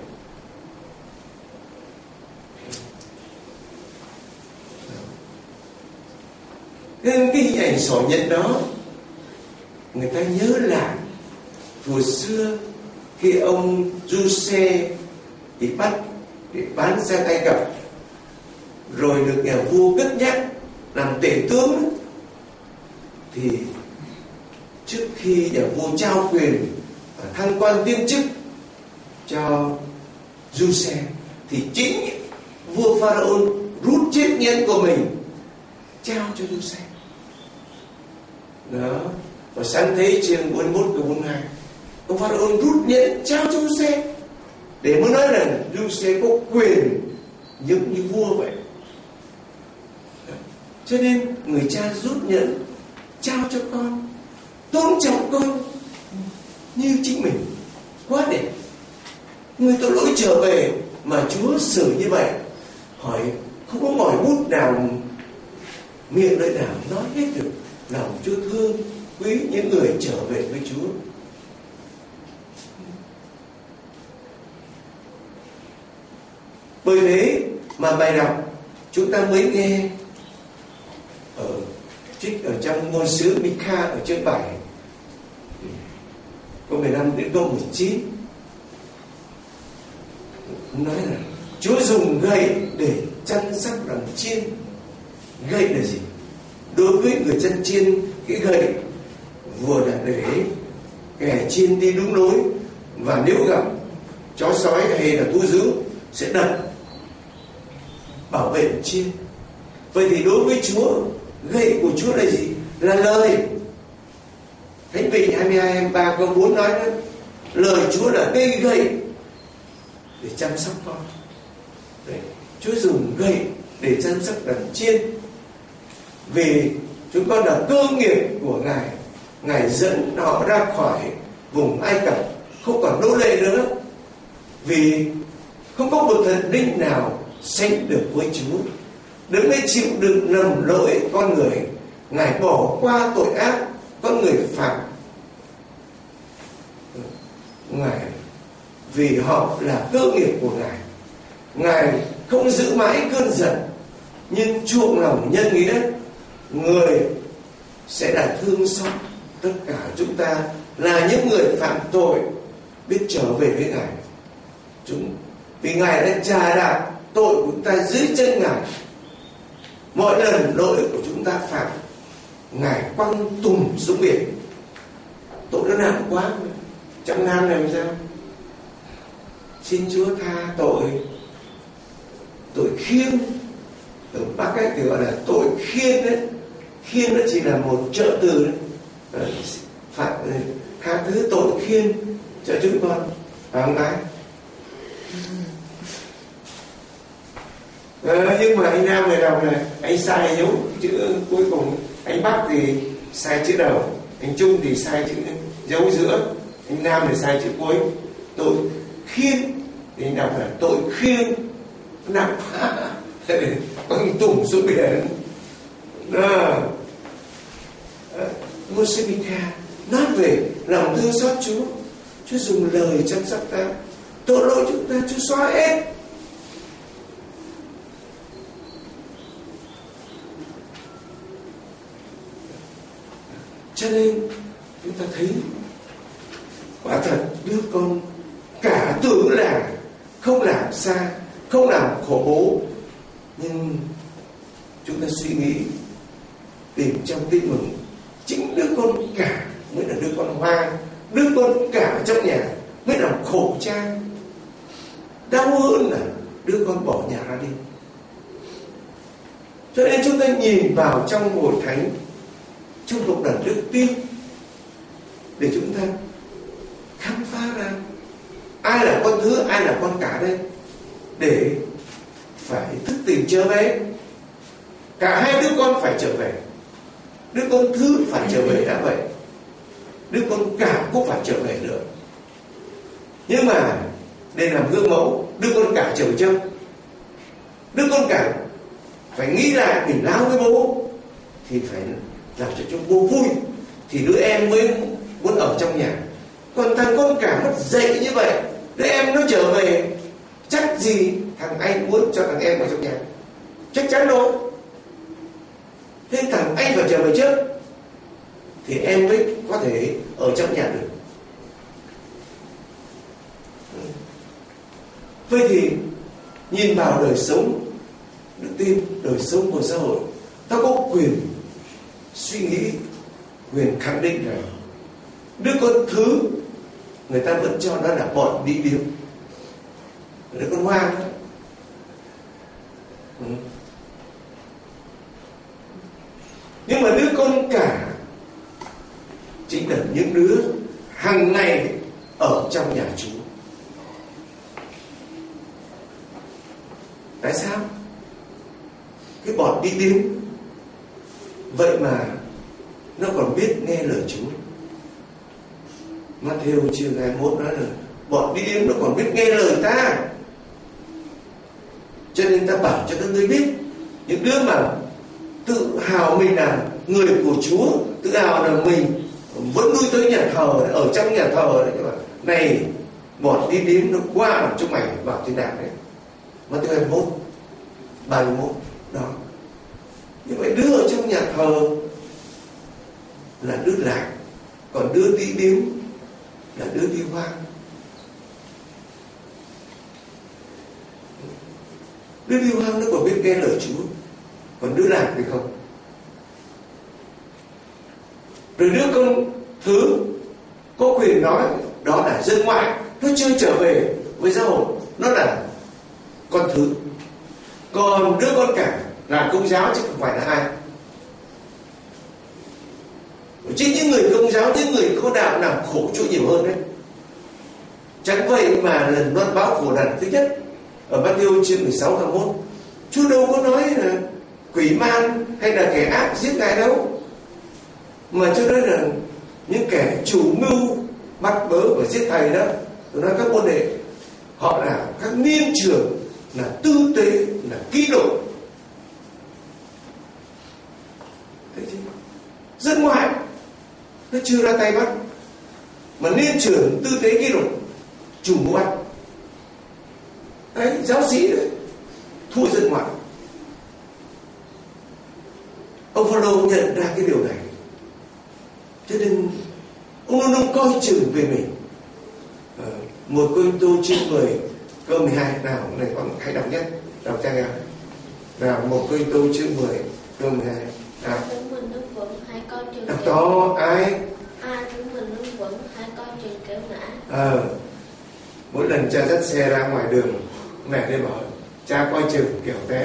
Nên cái hình ảnh xỏ nhẫn đó, người ta nhớ lại hồi xưa khi ông Giuse bị bắt để bán sang Ai Cập, rồi được nhà vua cất nhắc làm tể tướng, thì trước khi nhà vua trao quyền thăng quan tiến chức cho Giuse, thì chính vua Pharaoh rút chiếc nhẫn của mình trao cho Giuse. Đó. Và sáng thế chương 41 câu 42, ông Pharaoh rút nhẫn trao cho Giuse, để muốn nói là Giuse có quyền giống như vua vậy. Cho nên người cha rút nhẫn trao cho con, tôn trọng con như chính mình. Quá đẹp. Người tội lỗi trở về mà Chúa xử như vậy, hỏi không có ngòi bút nào, miệng lời nào nói hết được lòng Chúa thương quý những người trở về với Chúa. Bởi thế mà bài đọc chúng ta mới nghe trích ở trong ngôn sứ Micah ở chương 7 câu 15 đến câu 19, nói là Chúa dùng gậy để chăn sóc đàn chiên. Gậy là gì? Đối với người chăn chiên, cái gậy vừa là để kẻ chiên đi đúng lối, và nếu gặp chó sói hay là thú dữ sẽ đập bảo vệ chiên. Vậy thì đối với Chúa, gậy của Chúa là gì? Là lời. Thánh Vị 22-23 câu 4 nói đó, lời Chúa là cây gậy để chăm sóc con. Đấy, Chúa dùng gậy để chăm sóc đàn chiên, vì chúng con là cơ nghiệp của Ngài. Ngài dẫn họ ra khỏi vùng Ai Cập, không còn nô lệ nữa, vì không có một thần linh nào sánh được với Chúa. Đấng ấy chịu đựng lầm lỗi con người, Ngài bỏ qua tội ác con người phạm Ngài, vì họ là cơ nghiệp của Ngài. Ngài không giữ mãi cơn giận, nhưng chuộng lòng nhân nghĩa, người sẽ đã thương xót tất cả chúng ta là những người phạm tội biết trở về với Ngài. Vì Ngài đã chà đạp tội của chúng ta dưới chân Ngài. Mỗi lần lỗi của chúng ta phạm, Ngài quăng tùng xuống biển. Tội nó nặng quá. Trong Nam này làm sao? Xin Chúa tha tội khiên. Ở Bắc ấy thì gọi là tội khiên đấy. Khiên nó chỉ là một trợ từ đấy. Tha thứ tội khiên cho chúng con, phải không gái? Nhưng mà anh Nam người đọc này, anh sai dấu chữ cuối cùng. Anh Bắc thì sai chữ đầu, anh Trung thì sai chữ dấu giữa, anh Nam thì sai chữ cuối. Tội khiên thì anh đọc là tội khiên nặng con tùng xuống biển. Mosebika nói về lòng thương xót Chúa. Chúa dùng lời chăm sóc ta, tội lỗi chúng ta Chúa xóa hết. Cho nên chúng ta thấy quả thật đứa con cả tưởng là không làm sai, không làm khổ bố, nhưng chúng ta suy nghĩ tìm trong tin mừng, chính đứa con cả mới là đứa con hoang, đứa con cả trong nhà mới làm khổ cha. Đau hơn là đứa con bỏ nhà ra đi. Cho nên chúng ta nhìn vào trong hội thánh, trong cộng đoàn đức tin, để chúng ta khám phá ra ai là con thứ, ai là con cả đây, để phải thức tỉnh trở về. Cả hai đứa con phải trở về. Đứa con thứ phải trở về đã vậy, đứa con cả cũng phải trở về nữa. Nhưng mà để làm gương mẫu, đứa con cả trở về chưa? Đứa con cả phải nghĩ lại mình láo với bố, thì phải làm cho bố vui, thì đứa em mới muốn ở trong nhà. Còn thằng con cả mất dạy như vậy, đứa em nó trở về, chắc gì thằng anh muốn cho thằng em ở trong nhà? Chắc chắn rồi. Thế thằng anh phải trở về trước, thì em mới có thể ở trong nhà được. Vậy thì nhìn vào đời sống đức tin, đời sống của xã hội, ta có quyền suy nghĩ, quyền khẳng định rằng đứa con thứ người ta vẫn cho nó là bọn đi điếm, đứa con hoang đó. Nhưng mà đứa con cả chính là những đứa hàng ngày ở trong nhà Chúa. Tại sao? Cái bọn đi điếm vậy mà nó còn biết nghe lời Chúa. Matthew chương 21 nói là bọn đi điếm nó còn biết nghe lời ta. Cho nên ta bảo cho các ngươi biết, những đứa mà tự hào mình là người của Chúa, tự hào là mình vẫn nuôi tới nhà thờ, ở trong nhà thờ đấy, này bọn đi điếm nó qua làm cho mày vào thiên đàng đấy. Matthew 21 31 đó. Như vậy đứa ở trong nhà thờ là đứa lạc, còn đứa đi điếm là đứa đi hoang. Đứa đi hoang nó còn biết nghe lời Chúa, còn đứa lạc thì không. Rồi đứa con thứ có quyền nói đó là dân ngoại, nó chưa trở về với xã hội, nó là con thứ. Còn đứa con cả là Công giáo chứ không phải là ai. Chính những người Công giáo, những người có đạo làm khổ Chúa nhiều hơn đấy. Chẳng vậy mà lần loan báo khổ nạn thứ nhất ở Matthew chương 16 câu 1, Chúa đâu có nói là quỷ man hay là kẻ ác giết Ngài đâu, mà Chúa nói là những kẻ chủ mưu bắt bớ và giết Thầy đó. Tôi nói các môn đệ, họ là các niên trưởng, là tư tế, là kỹ độ. Thấy chưa? Dân ngoại nó chưa ra tay bắt, mà niên trưởng, tư tế, kỹ độ chủ mưu bắt. Đấy, giáo sĩ đấy thua dân ngoại. Ông Phaolô nhận ra cái điều này, cho nên ông luôn luôn coi chừng về mình. Một Cô-rinh-tô chương 10 câu 12 nào này con hãy đọc nhất, đọc cho nghe nào. Một Cô-rinh-tô chương 10 câu 12 nào. Chúng mình đứng vững, hãy coi chừng đọc to. Ai chúng mình đứng vững, hãy coi chừng kẻo ngã. Mỗi lần cha dắt xe ra ngoài đường, mẹ đi bảo cha coi chừng kẻo té.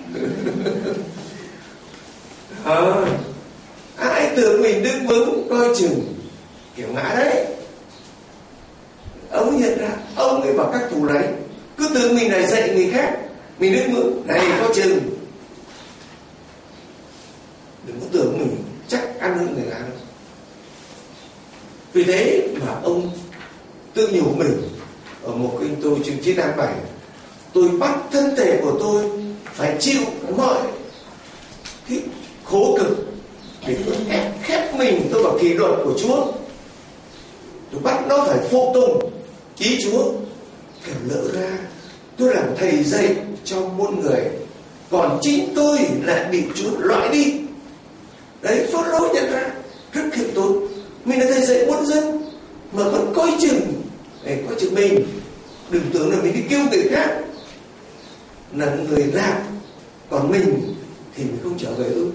Ai tưởng mình đứng vững, coi chừng kiểu ngã đấy. Ông nhận ra, ông ấy bảo các tù đấy cứ tưởng mình này dạy người khác, mình đứng vững này, coi chừng. Đừng có tưởng mình chắc ăn hơn người khác đâu. Vì thế mà ông tự nhủ mình ở một Cô-rinh-tô chương 9 đoạn 7, tôi bắt thân thể của tôi phải chịu mọi cái khổ cực để tôi khép mình tôi vào kỷ luật của Chúa. Tôi bắt nó phải phụ tùng ý Chúa. Kẻo lỡ ra tôi làm thầy dạy cho muôn người, còn chính tôi lại bị Chúa loại đi. Đấy, Phaolô nhận ra rất khiêm tốn. Mình là thầy dạy muôn dân mà vẫn coi chừng mình. Đừng tưởng là mình đi kêu người khác là người lạc, còn mình thì mình không trở về ư?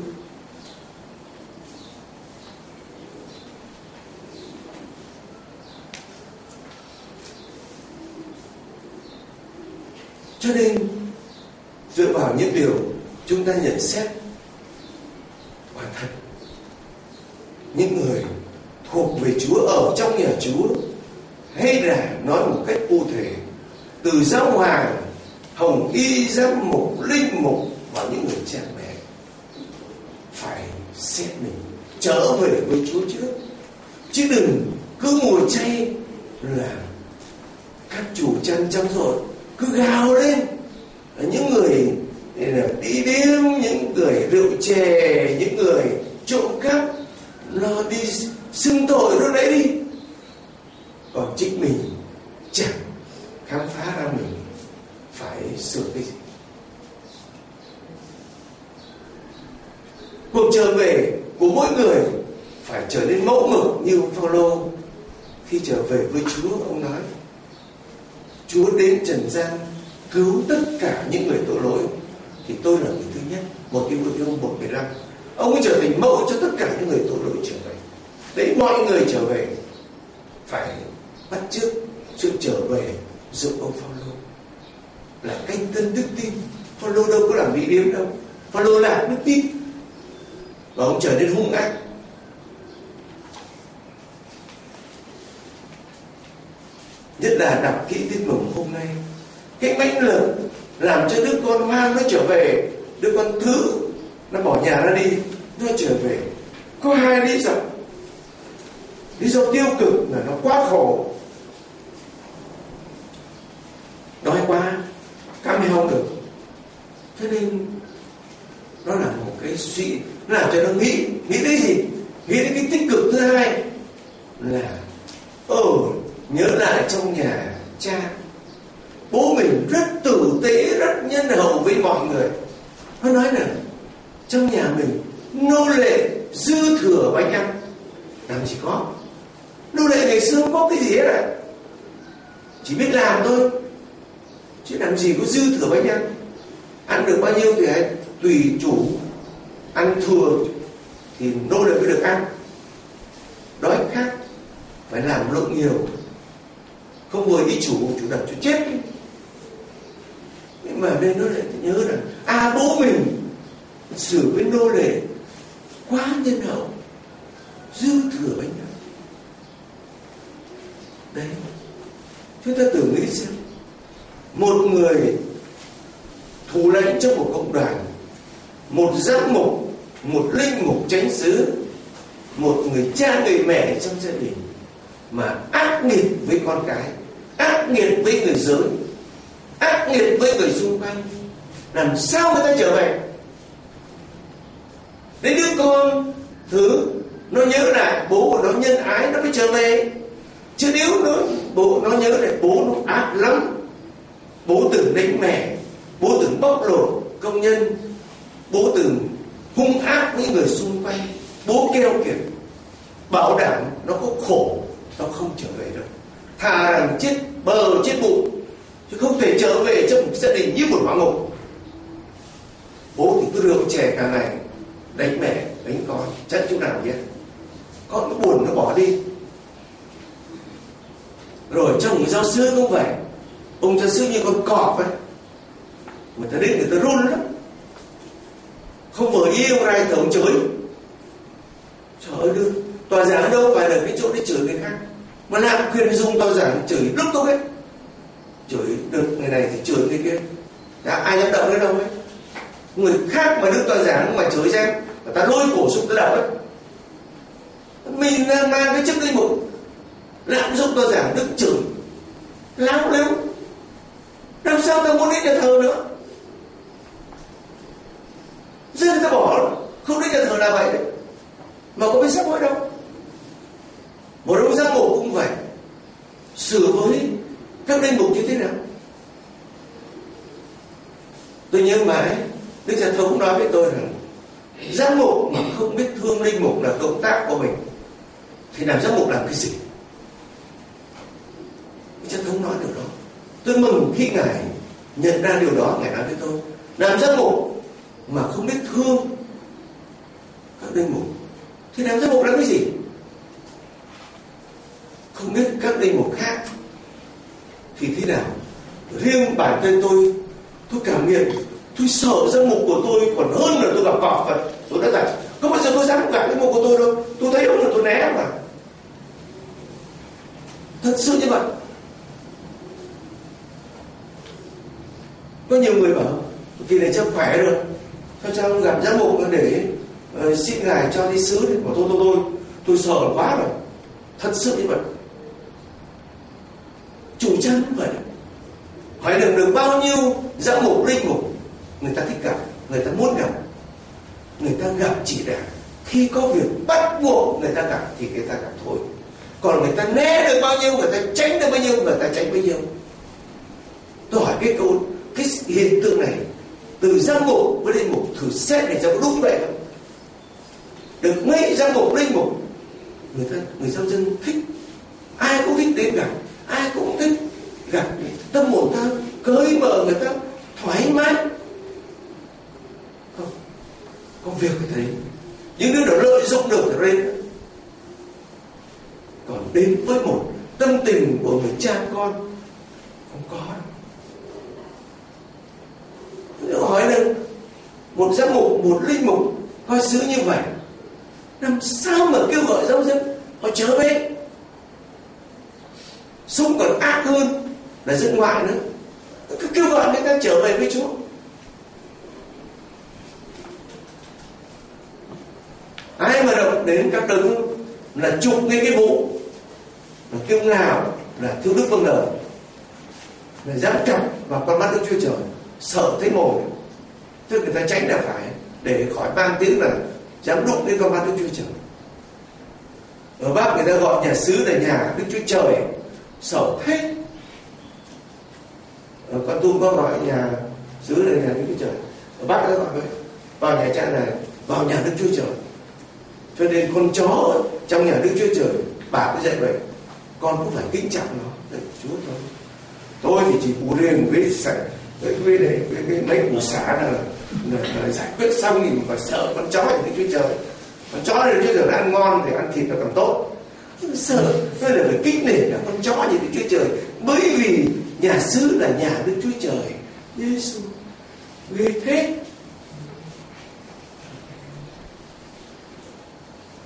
Cho nên dựa vào những điều chúng ta nhận xét, quả thật những người thuộc về Chúa, ở trong nhà Chúa, hay là nói một cách cụ thể, từ giáo hoàng, hồng y, giám mục, linh mục và những người cha mẹ, phải xét mình trở về với Chúa trước, chứ đừng cứ ngồi chay là các chủ chăn chăm rồi cứ gào lên. Những người đi đêm, những người rượu chè, những người trộm cắp, lo đi xưng tội nó đấy đi, còn chính mình chẳng khám phá ra mình phải sửa cái gì. Cuộc trở về của mỗi người phải trở nên mẫu mực như Phaolô khi trở về với Chúa. Ông nói Chúa đến trần gian cứu tất cả những người tội lỗi, thì tôi là người thứ nhất. Một Timothée 1:15. Ông ấy trở thành mẫu cho tất cả những người tội lỗi trở về. Đấy, mọi người trở về phải bắt chước sự trở về giúp ông Phaolô là canh tân đức tin. Phaolô đâu có làm đi điếm đâu, Phaolô là đức tin, và ông trở nên hung ác. Nhất là đọc kỹ tiết mục hôm nay, cái mãnh lực làm cho đứa con ngoan nó trở về, đứa con thứ nó bỏ nhà ra đi, nó trở về, có hai lý do. Lý do tiêu cực là nó quá khổ, đói quá, cam heo được, cho nên nó là một cái suy, nó làm cho nó nghĩ đến gì, nghĩ đến cái tích cực. Thứ hai là nhớ lại trong nhà cha, bố mình rất tử tế, rất nhân hậu với mọi người. Nó nói là trong nhà mình nô lệ dư thừa bánh ăn, làm gì có. Nô lệ ngày xưa không có cái gì hết à, chỉ biết làm thôi, chứ làm gì có dư thừa bánh ăn. Ăn được bao nhiêu thì hãy tùy chủ, ăn thừa thì nô lệ mới được ăn. Đói khát phải làm lụng nhiều, không vừa ý chủ đập cho chết. Nhưng mà đây nó lại nhớ là bố mình xử với nô lệ quá nhân hậu, dư thừa bánh ăn. Đấy, Chúng ta thử nghĩ xem, một người thủ lãnh trong một cộng đoàn, một giám mục, một linh mục chánh xứ, một người cha người mẹ trong gia đình mà ác nghiệt với con cái, ác nghiệt với người giới, ác nghiệt với người xung quanh, làm sao người ta trở về? Đến đứa con thứ nó nhớ lại bố của nó nhân ái nó mới trở về. Chứ nếu bố nó nhớ lại bố nó ác lắm, bố từng đánh mẹ, bố từng bóc lột công nhân, bố từng hung ác với người xung quanh, bố keo kiệt, bảo đảm nó có khổ, nó không trở về đâu. Thà rằng chết bờ chết bụng, chứ không thể trở về trong một gia đình như một hỏa ngục. Bố thì cứ rượu chè cả ngày, đánh mẹ, đánh con, chắc chỗ nào nhé. Con nó buồn nó bỏ đi. Rồi trong một giáo sư cũng vậy, ông giáo sư như con cọp ấy, người ta đến người ta run lắm, không vừa yêu ai thì ông chửi. Trời ơi, đưa tòa giảng đâu phải là cái chỗ để chửi người khác, mà làm khuyên dung tòa giảng chửi lúc tốt ấy, chửi được người này thì chửi người kia, ai dám động đến đâu ấy. Người khác mà đứng tòa giảng mà chửi xem, người ta lôi cổ súng tới đầu ấy. Mình mang cái chức linh mục, lạm dụng tòa giảng đứng chửi láo lếu, làm sao ta muốn đến nhà thờ nữa? Dân người ta bỏ không đến nhà thờ là vậy đấy, mà có biết sắp hối đâu. Một ông giám mục cũng vậy, sửa với các linh mục như thế nào? Tôi nhớ mãi Đức Cha Thống nói với tôi rằng giám mục mà không biết thương linh mục là cộng tác của mình thì làm giám mục làm cái gì? Đức Cha Thống nói điều đó. Tôi mừng khi Ngài nhận ra điều đó. Ngài nói với tôi, làm giám mục mà không biết thương các linh mục thì làm giám mục làm cái gì? Không biết các linh mục khác thì thế nào? Riêng bản thân tôi cảm nhận tôi sợ giám mục của tôi còn hơn là tôi gặp cọp vậy. Tôi nói rằng không bao giờ tôi dám gặp giám mục của tôi đâu. Tôi thấy ông là tôi né mà. Thật sự như vậy. Có nhiều người bảo kỳ này cho khỏe rồi, cho ông gặp giám mục để xin Ngài cho đi xứ. Bảo tôi sợ quá rồi. Thật sự như vậy. Chủ trương cũng vậy. Hỏi được bao nhiêu giám mục linh mục người ta thích gặp, người ta muốn gặp, người ta gặp chỉ là khi có việc bắt buộc người ta gặp thì người ta gặp thôi. Còn người ta né được bao nhiêu, người ta tránh được bao nhiêu, người ta tránh bấy nhiêu. Tôi hỏi cái hiện tượng này từ giám mục với linh mục thử xét để cho đúng vậy không? Được ngay giám mục linh mục người giáo dân thích, ai cũng thích đến gặp, ai cũng thích gặp, tâm hồn ta cởi mở, người ta thoải mái. Không, công việc phải thấy những đứa đó lợi dụng được thì lên. Còn đến với một tâm tình của người cha con không có. Nếu hỏi là một giám mục, một linh mục coi xứ như vậy, làm sao mà kêu gọi giáo dân họ trở về? Xung còn ác hơn là dân ngoại nữa, cứ kêu gọi người ta trở về với Chúa. Ai mà động đến các đấng là chụp ngay cái bộ, là kêu nào là thiếu đức vâng lời, là dám chọc vào con mắt Đức Chúa Trời, sợ thấy mồi, tức người ta tránh là phải để khỏi mang tiếng là dám đụng đến con mắt Đức Chúa Trời. Ở Bắc người ta gọi nhà xứ là nhà Đức Chúa Trời, sợ thế. Ở Con Tum có gọi nhà xứ là nhà Đức Chúa Trời, ở Bắc người ta gọi vào nhà cha này vào nhà Đức Chúa Trời. Cho nên con chó trong nhà Đức Chúa Trời, bà cứ dạy vậy, con cũng phải kính trọng nó. Đấy, Chúa thôi. Tôi thì chỉ phụ riêng với mấy cụ xã là giải quyết xong thì phải sợ con chó thì Đức Chúa Trời. Con chó thì Đức Chúa Trời nó ăn ngon thì ăn thịt nó càng tốt. Sợ, tôi là phải kính nể là con chó như Đức Chúa Trời, bởi vì nhà xứ là nhà Đức Chúa Trời. Giêsu ghê thế.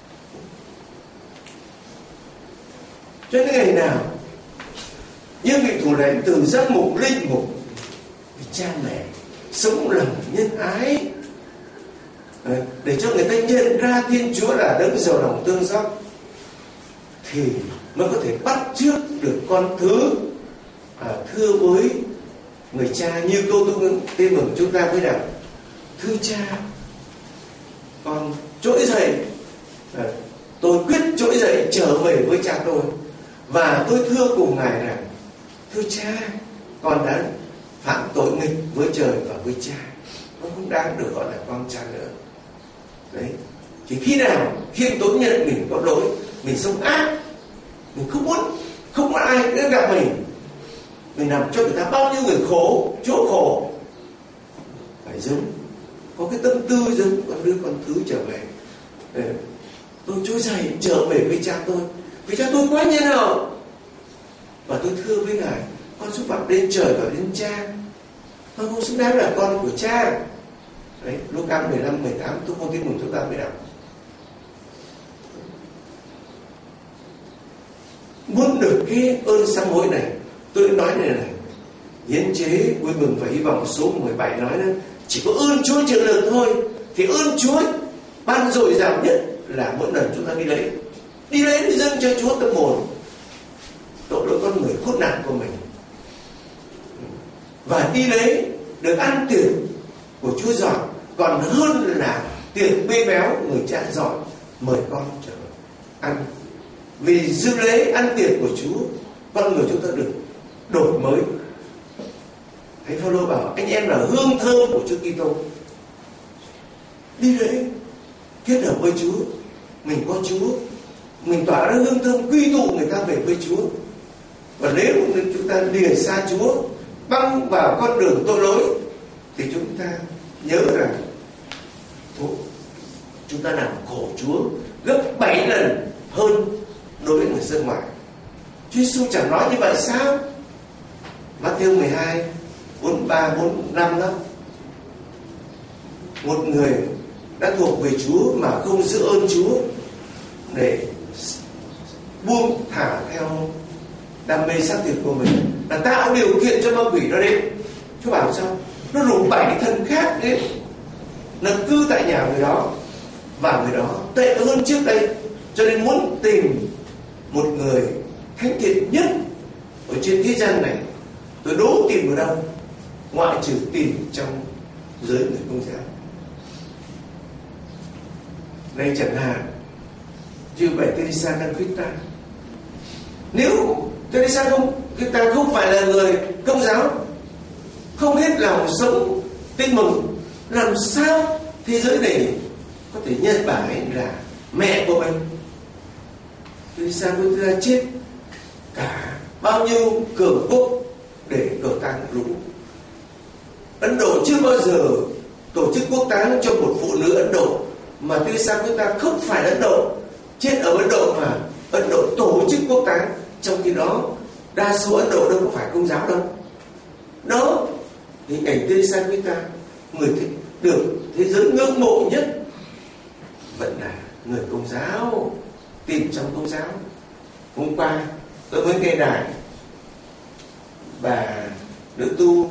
Cho nên ngày nào những vị một lãnh từ giám mục linh mục, cha mẹ sống lòng nhân ái, để cho người ta nhận ra Thiên Chúa là đấng giàu lòng thương xót, thì mới có thể bắt chước được con thứ thưa với người cha. Như câu tin mừng chúng ta mới đọc: thưa cha, con trỗi dậy, tôi quyết trỗi dậy trở về với cha tôi, và tôi thưa cùng ngài rằng: thưa cha, con đã phạm tội nghịch với trời và với cha, con không đáng được gọi là con cha nữa. Đấy, chỉ khi nào khiêm tốn nhận mình có lỗi, mình sống ác, mình không muốn ai nữa gặp mình làm cho người ta bao nhiêu người khổ, chỗ khổ, phải có cái tâm tư giống con đứa con thứ trở về. Tôi trỗi dậy trở về với cha tôi, vì cha tôi quá nhân hậu, và tôi thưa với ngài: con xúc phạm đến trời và đến cha, con không xứng đáng là con của cha. Đấy, Luca 15-18 tôi không tin mừng chúng ta mới đọc. Muốn được cái ơn sám hối này, tôi đã nói này hiến chế vui mừng và hy vọng số 17 nói đó, chỉ có ơn Chúa trợ lực thôi. Thì ơn Chúa ban dồi dào nhất là mỗi lần chúng ta đi lễ đi dâng cho Chúa tâm hồn, tội lỗi con người khốn nạn của mình, và đi lễ được ăn tiền của Chúa giỏi, còn hơn là tiền bê béo người cha giỏi mời con trở ăn. Vì dự lễ ăn tiền của Chúa, con người chúng ta được đổi mới. Thánh Phaolô bảo anh em là hương thơm của Chúa Kitô. Đi lễ kết hợp với Chúa, mình có Chúa, mình tỏa ra hương thơm quy tụ người ta về với Chúa. Và nếu chúng ta lìa xa Chúa, băng vào con đường tội lỗi, thì chúng ta nhớ rằng chúng ta làm khổ Chúa gấp 7 lần hơn đối với người dân ngoài. Chúa Giêsu chẳng nói như vậy sao? Matthew 12 43 45 đó. Một người đã thuộc về Chúa mà không giữ ơn Chúa, để buông thả theo đam mê xác thịt của mình, là tạo điều kiện cho ma quỷ nó đến. Chúa bảo sao? Nó rủ 7 thần khác đến, nó cư tại nhà người đó, và người đó tệ hơn trước đây. Cho nên muốn tìm một người thánh thiện nhất ở trên thế gian này, tôi đố tìm ở đâu, ngoại trừ tìm trong giới người Công giáo. Đây chẳng hạn như vậy Teresa Calcutta. Nếu Teresa Calcutta không phải là người Công giáo, không hết lòng sống tin mừng, làm sao thế giới này có thể nhận bà ấy là mẹ của mình? Teresa Calcutta chết cả bao nhiêu cường quốc để cờ tang lũ. Ấn Độ chưa bao giờ tổ chức quốc táng cho một phụ nữ Ấn Độ, mà Teresa Calcutta không phải Ấn Độ, chết ở Ấn Độ mà Ấn Độ tổ chức quốc táng. Trong khi đó đa số Ấn Độ đâu có phải Công giáo đâu. Đó, hình ảnh Teresa Calcutta, người được thế giới ngưỡng mộ nhất vẫn là người Công giáo, tin trong Công giáo. Hôm qua tôi mới nghe đài bà nữ tu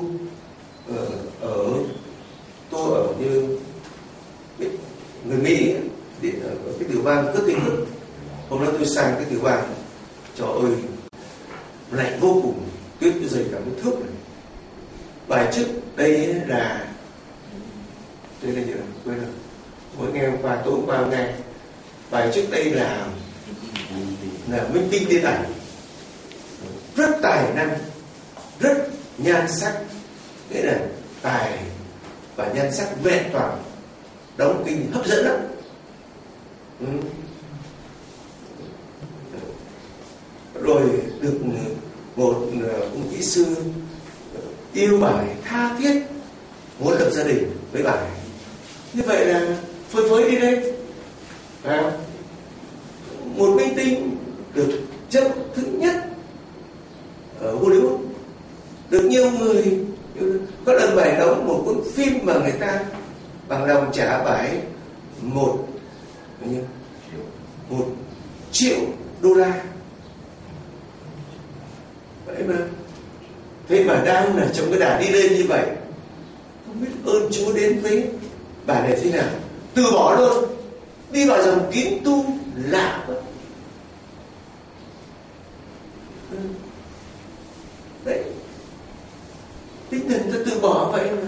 tôi ở như người Mỹ ở cái tiểu bang rất tình thức. Hôm nay tôi sang cái tiểu bang, trời ơi lạnh vô cùng, tuyết dày cả một thước này. Bài trước đây là gì đó quên rồi, mới nghe hôm qua, tối hôm qua nghe. Bài trước đây là minh tinh điện ảnh, rất tài năng, rất nhan sắc, nghĩa là tài và nhan sắc vẹn toàn, đóng kinh hấp dẫn lắm. Rồi được một ông kỹ sư yêu bà ấy tha thiết, muốn lập gia đình với bà ấy. Như vậy là phơi phới đi đây. Một minh tinh được chấp thứ nhất ở Hollywood, được nhiều người. Có lần bà ấy đóng một cuốn phim mà người ta bằng lòng trả bà ấy $1 triệu. Vậy mà Thế mà đang là trong cái đà đi lên như vậy, không biết ơn Chúa đến với bà này thế nào, từ bỏ luôn, đi vào dòng kín tu, lạ quá. Đấy, tinh thần ta từ bỏ vậy mà.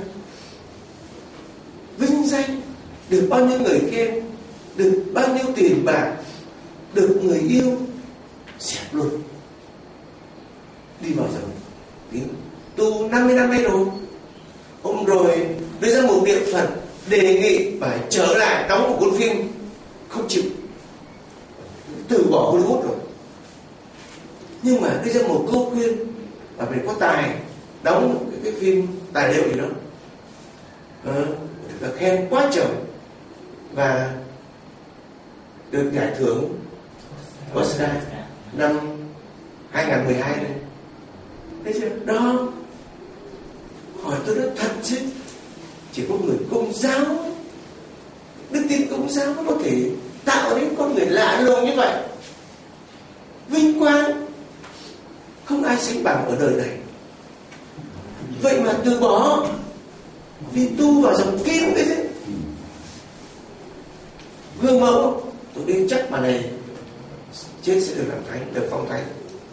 Vinh danh, được bao nhiêu người khen, được bao nhiêu tiền bạc, được người yêu, xẹp luôn, đi vào dòng kín tu 50 năm nay rồi. Hôm rồi đưa ra một địa phận đề nghị phải trở lại đóng một cuốn phim, không chịu, từ bỏ Hollywood rồi. Nhưng mà đưa ra một câu khuyên là phải có tài đóng cái phim tài liệu gì đó, được khen quá trời và được giải thưởng Oscar năm 2012 này. Thấy chưa? Đó, hỏi tôi nói thật chứ, chỉ có người Công giáo, đức tin Công giáo nó có thể tạo nên con người lạ lùng như vậy, vinh quang không ai sánh bằng ở đời này. Vậy mà từ bỏ vì tu vào dòng kín cái gì, gương mẫu. Tôi tin chắc bà này chết sẽ được làm thánh, được phong thánh.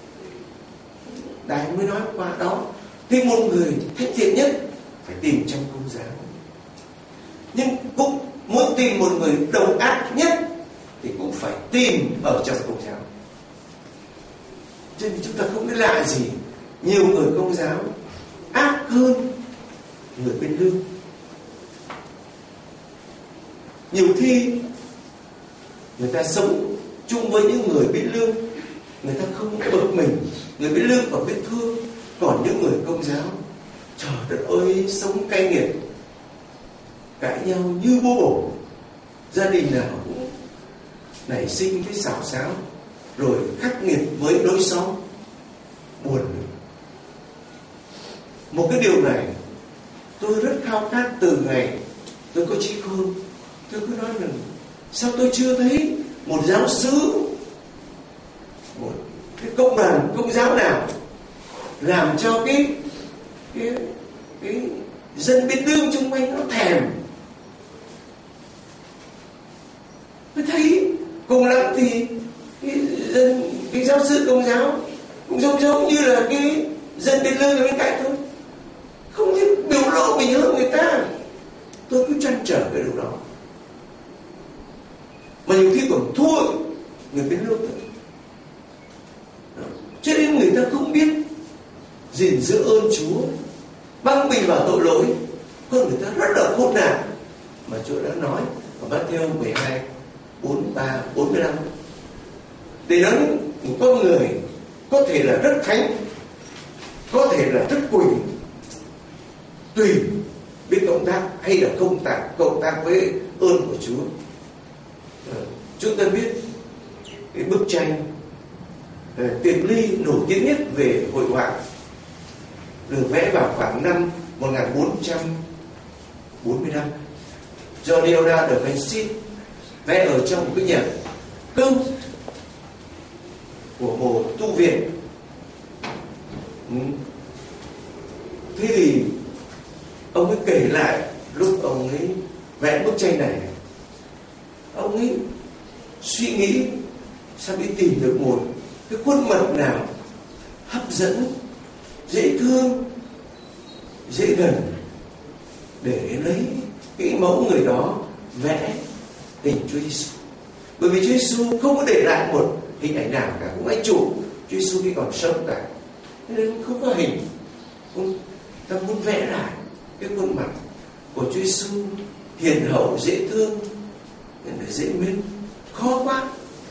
Đài mới nói qua đó, tìm một người thánh thiện nhất phải tìm trong Công giáo, nhưng cũng muốn tìm một người độc ác nhất thì cũng phải tìm ở trong Công giáo. Cho nên chúng ta không biết lạ gì, nhiều người Công giáo ác hơn người bên lương. Nhiều khi người ta sống chung với những người bên lương, người ta không bực mình, người bên lương còn biết thương. Còn những người Công giáo, trời đất ơi, sống cay nghiệt, cãi nhau như bố bổ, gia đình nào cũng nảy sinh cái xảo xáo, rồi khắc nghiệt với lối xóm, buồn. Một cái điều này tôi rất khao khát từ ngày tôi có trí khôn. Tôi cứ nói rằng sao tôi chưa thấy một giáo xứ, một cái công đoàn Công giáo nào làm cho cái dân biết lương chung quanh nó thèm. Tôi thấy cùng lắm thì cái giáo sư Công giáo cũng giống như là cái dân biết lương ở bên cạnh thôi, không biết biểu lộ mình hơn người ta. Tôi cứ trăn trở cái điều đó, mà nhiều khi còn thua người bên lương nữa. Cho nên người ta không biết gìn giữ ơn Chúa, băng mình vào tội lỗi, con người ta rất là khốn nạn. Mà Chúa đã nói ở Matthew 12, 43, 45, để nói một con người có thể là rất thánh, có thể là rất quỷ, tùy biết cộng tác hay là không cộng tác với ơn của Chúa. Chúng ta biết cái bức tranh Tiệp Ly nổi tiếng nhất về hội họa được vẽ vào khoảng năm 1445 do Leonardo da Vinci, vẽ ở trong một cái nhà công của Hồ Tu Viện. Thế thì ông ấy kể lại lúc ông ấy vẽ bức tranh này, ông ấy suy nghĩ sao đi tìm được một cái khuôn mặt nào hấp dẫn, dễ thương, dễ gần để lấy cái mẫu người đó vẽ hình Chúa Giêsu. Bởi vì Chúa Giêsu không có để lại một hình ảnh nào cả, cũng anh chủ Chúa Giêsu khi còn sống cả, nên không có hình. Ta muốn vẽ lại cái khuôn mặt của Chúa Giêsu hiền hậu, dễ thương, dễ mến, khó quá.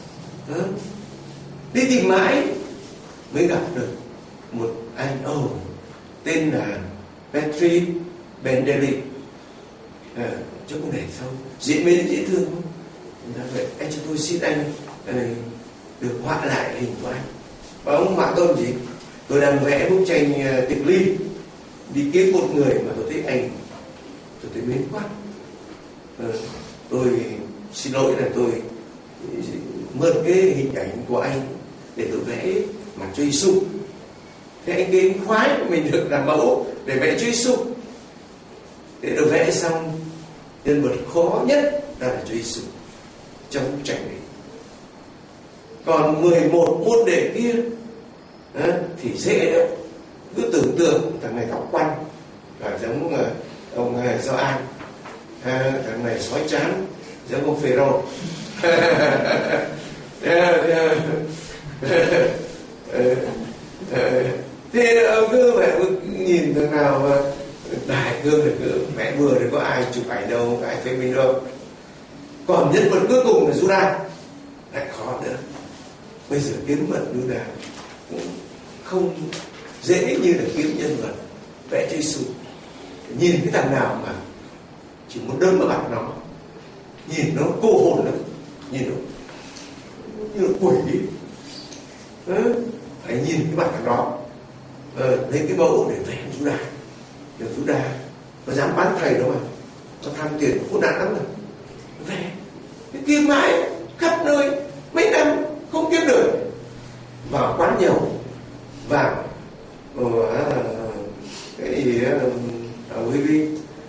Đi tìm mãi mới gặp được một anh tên là Petri Bendery, chỗ này sao dễ mến, dễ thương. Vậy anh cho tôi xin anh được họa lại hình của anh. Và ông họa tôi gì? Tôi đang vẽ bức tranh Tiệp Ly, đi kiếm một người mà tôi thấy anh, tôi thấy mến quá. Tôi xin lỗi là tôi mượn cái hình ảnh của anh để tôi vẽ mặt Chúa Giêsu. Thế anh kia anh khoái mình được làm mẫu để vẽ Chúa Giêsu. Để được vẽ xong, nhân vật khó nhất là Chúa Giêsu trong bức tranh này. Còn 11 môn đệ kia thì dễ đấy. Cứ tưởng tượng thằng này tóc quăn là giống ông Gioan, thằng này sói trán giống ông Phêrô. Thế ông cứ phải nhìn thằng nào đại cương được cứ vẽ vừa thì có ai chụp ảnh đâu, có ai phê bình đâu. Còn nhân vật cuối cùng là Judas lại khó nữa. Bây giờ kiếm vật Judas cũng không dễ như là kiếm nhân vật vẽ Chúa Giêsu. Nhìn cái thằng nào mà chỉ muốn đâm vào mặt nó, nhìn nó cô hồn lắm, nhìn nó như là quỷ đi. Phải nhìn cái mặt thằng đó, lấy cái mẫu để vẽ Judas. Được Judas nó dám bán thầy đâu mà, nó tham tiền khốn nạn lắm rồi. Vẽ cái kiếm mãi khắp nơi mấy năm không kiếm được. Vào quán nhậu, vào cái gì ở Huy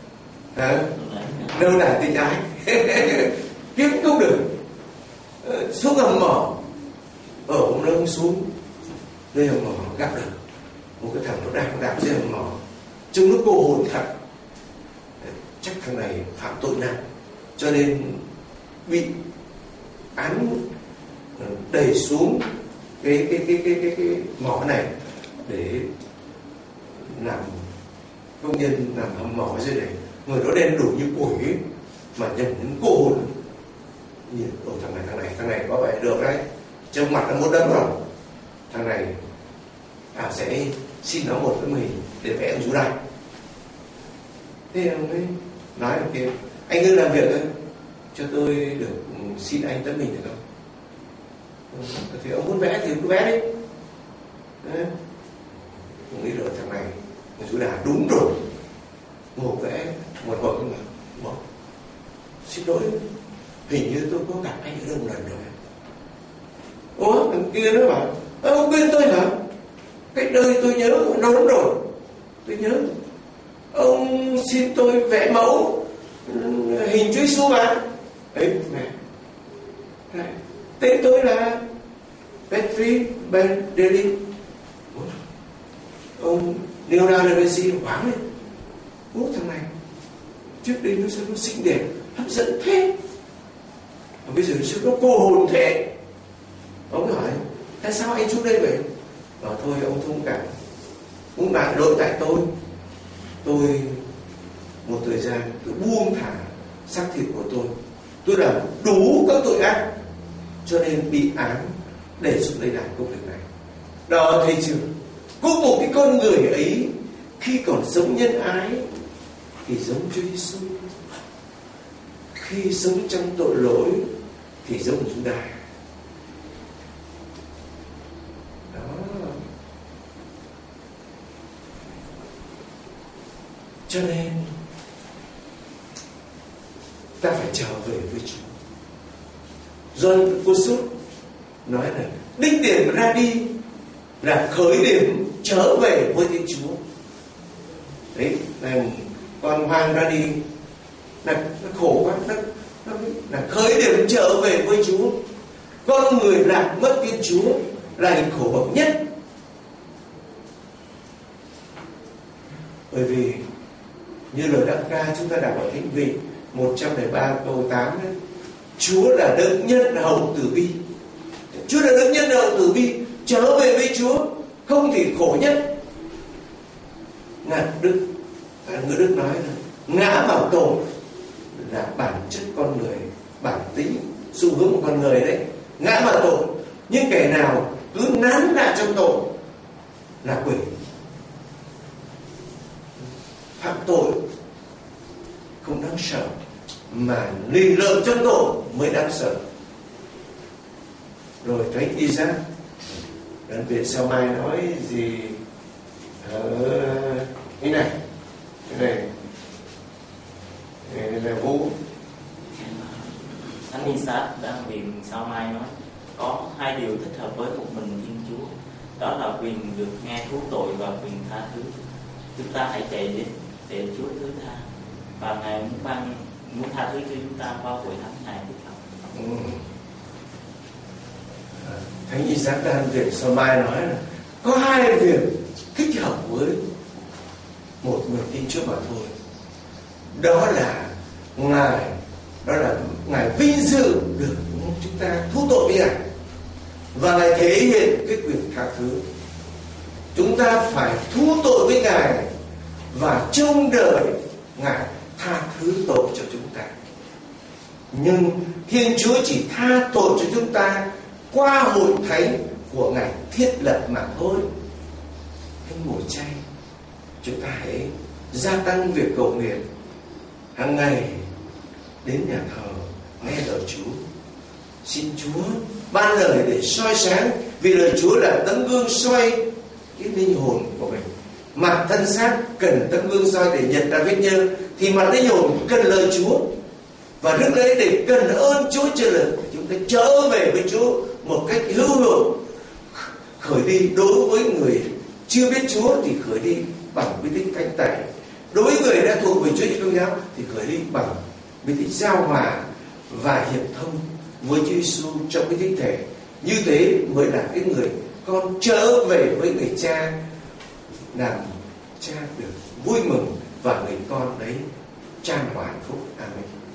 đâu là tình ái kiếm không được. Xuống hầm mỏ, ở hôm đó xuống nơi hầm mỏ gặp được một cái thằng nó đang đạp trên hầm mỏ, trông nó cô hồn thật. Chắc thằng này phạm tội nặng cho nên bị án đẩy xuống cái mỏ này để làm công nhân làm hầm mỏ dưới này. Người đó đen đủi như quỷ ấy, mà nhầm đến cô hồn. Nhìn thằng này có vẻ được đấy, trong mặt nó muốn đâm rồi. Thằng này sẽ xin nó một cái mình để vẽ ông Judas. Thế ông ấy nói ông kia, anh cứ làm việc thôi, cho tôi được xin anh tấm mình được không? Thì ông muốn vẽ thì cứ vẽ đi. Đấy. Ông nghĩ rồi thằng này ông Judas đúng rồi, ngồi vẽ một hồi nhưng mà bỏ. Xin lỗi, hình như tôi có gặp anh ở đâu lần rồi. Ủa, thằng kia nó bảo, ông quên tôi hả? Cách đây tôi nhớ lâu lắm rồi, tôi nhớ ông xin tôi vẽ mẫu hình Chúa Giêsu mà. Ấy mẹ, tên tôi là Petri Benedeli. Ông Leonardo da Vinci hoáng lên. Ủa, thằng này trước đây nó sao nó xinh đẹp hấp dẫn thế, mà bây giờ nó cô hồn thế. Ông hỏi tại sao anh xuống đây vậy? Bảo thôi ông thông cảm, ông bạn lỗi tại tôi một thời gian tôi buông thả xác thịt của tôi làm đủ các tội ác cho nên bị án để xuống đây làm công việc này. Đó thấy chưa, có một cái con người ấy khi còn sống nhân ái thì giống Chúa Giêsu, khi sống trong tội lỗi thì giống Judas. Đó. Cho nên ta phải trở về với Chúa. John Kossuth nói là đích điểm ra đi là khởi điểm trở về với Thiên Chúa. Đấy là con Hoàng ra đi là nó khổ quá, nó là khởi điểm trở về với Chúa. Con người lạc mất Thiên Chúa là hình khổ bậc nhất. Bởi vì như lời đăng ca chúng ta đọc ở Thánh Vị 103 câu 8 đấy, Chúa là đấng nhân hậu tử bi. Chúa là đấng nhân hậu tử bi, trở về với Chúa không thì khổ nhất. Người Đức nói là ngã vào tội là bản chất con người, bản tính, xu hướng của con người đấy, ngã vào tội. Nhưng kẻ nào cứ nán lại trong tội là quỷ. Phạm tội không đáng sợ, mà lì lợm trong tội mới đáng sợ. Rồi Thánh Isaac Đơn Viện Sao Mai nói gì cái này là Vũ. Thánh Isaac Đơn Viện Sao Mai nói có hai điều thích hợp với một mình Thiên Chúa, đó là quyền được nghe thú tội và quyền tha thứ. Chúng ta hãy chạy đến để Chúa thứ tha, và Ngài muốn tha thứ cho chúng ta qua hội thánh này thì không. Thánh y Giáng Đan Việt Sao Mai nói là có hai việc thích hợp với một người tin Chúa mà thôi. Đó là Ngài vinh dự được chúng ta thú tội với Ngài, và Ngài thể hiện cái quyền tha thứ. Chúng ta phải thú tội với Ngài và trông đợi Ngài tha thứ tội cho chúng ta. Nhưng Thiên Chúa chỉ tha tội cho chúng ta qua hội thánh của Ngài thiết lập mà thôi. Cái mùa chay, chúng ta hãy gia tăng việc cầu nguyện hàng ngày, đến nhà thờ nghe lời Chúa, xin Chúa ban lời để soi sáng, vì lời Chúa là tấm gương soi cái linh hồn của mình. Mặt thân xác cần tấm gương soi để nhận ra vết nhơ, thì mặt linh hồn cần lời Chúa, và đức lễ để cần ơn Chúa cho lời chúng ta trở về với Chúa một cách hữu hiệu. Khởi đi đối với người chưa biết Chúa thì khởi đi bằng bí tích thánh tẩy. Đối với người đã thuộc về Chúa Công giáo thì khởi đi bằng bí tích giao hòa và hiệp thông với Chúa Giêsu trong bí tích thể. Như thế mới là cái người con trở về với người cha, làm cha được vui mừng và người con đấy chan hòa hạnh phúc. Amen.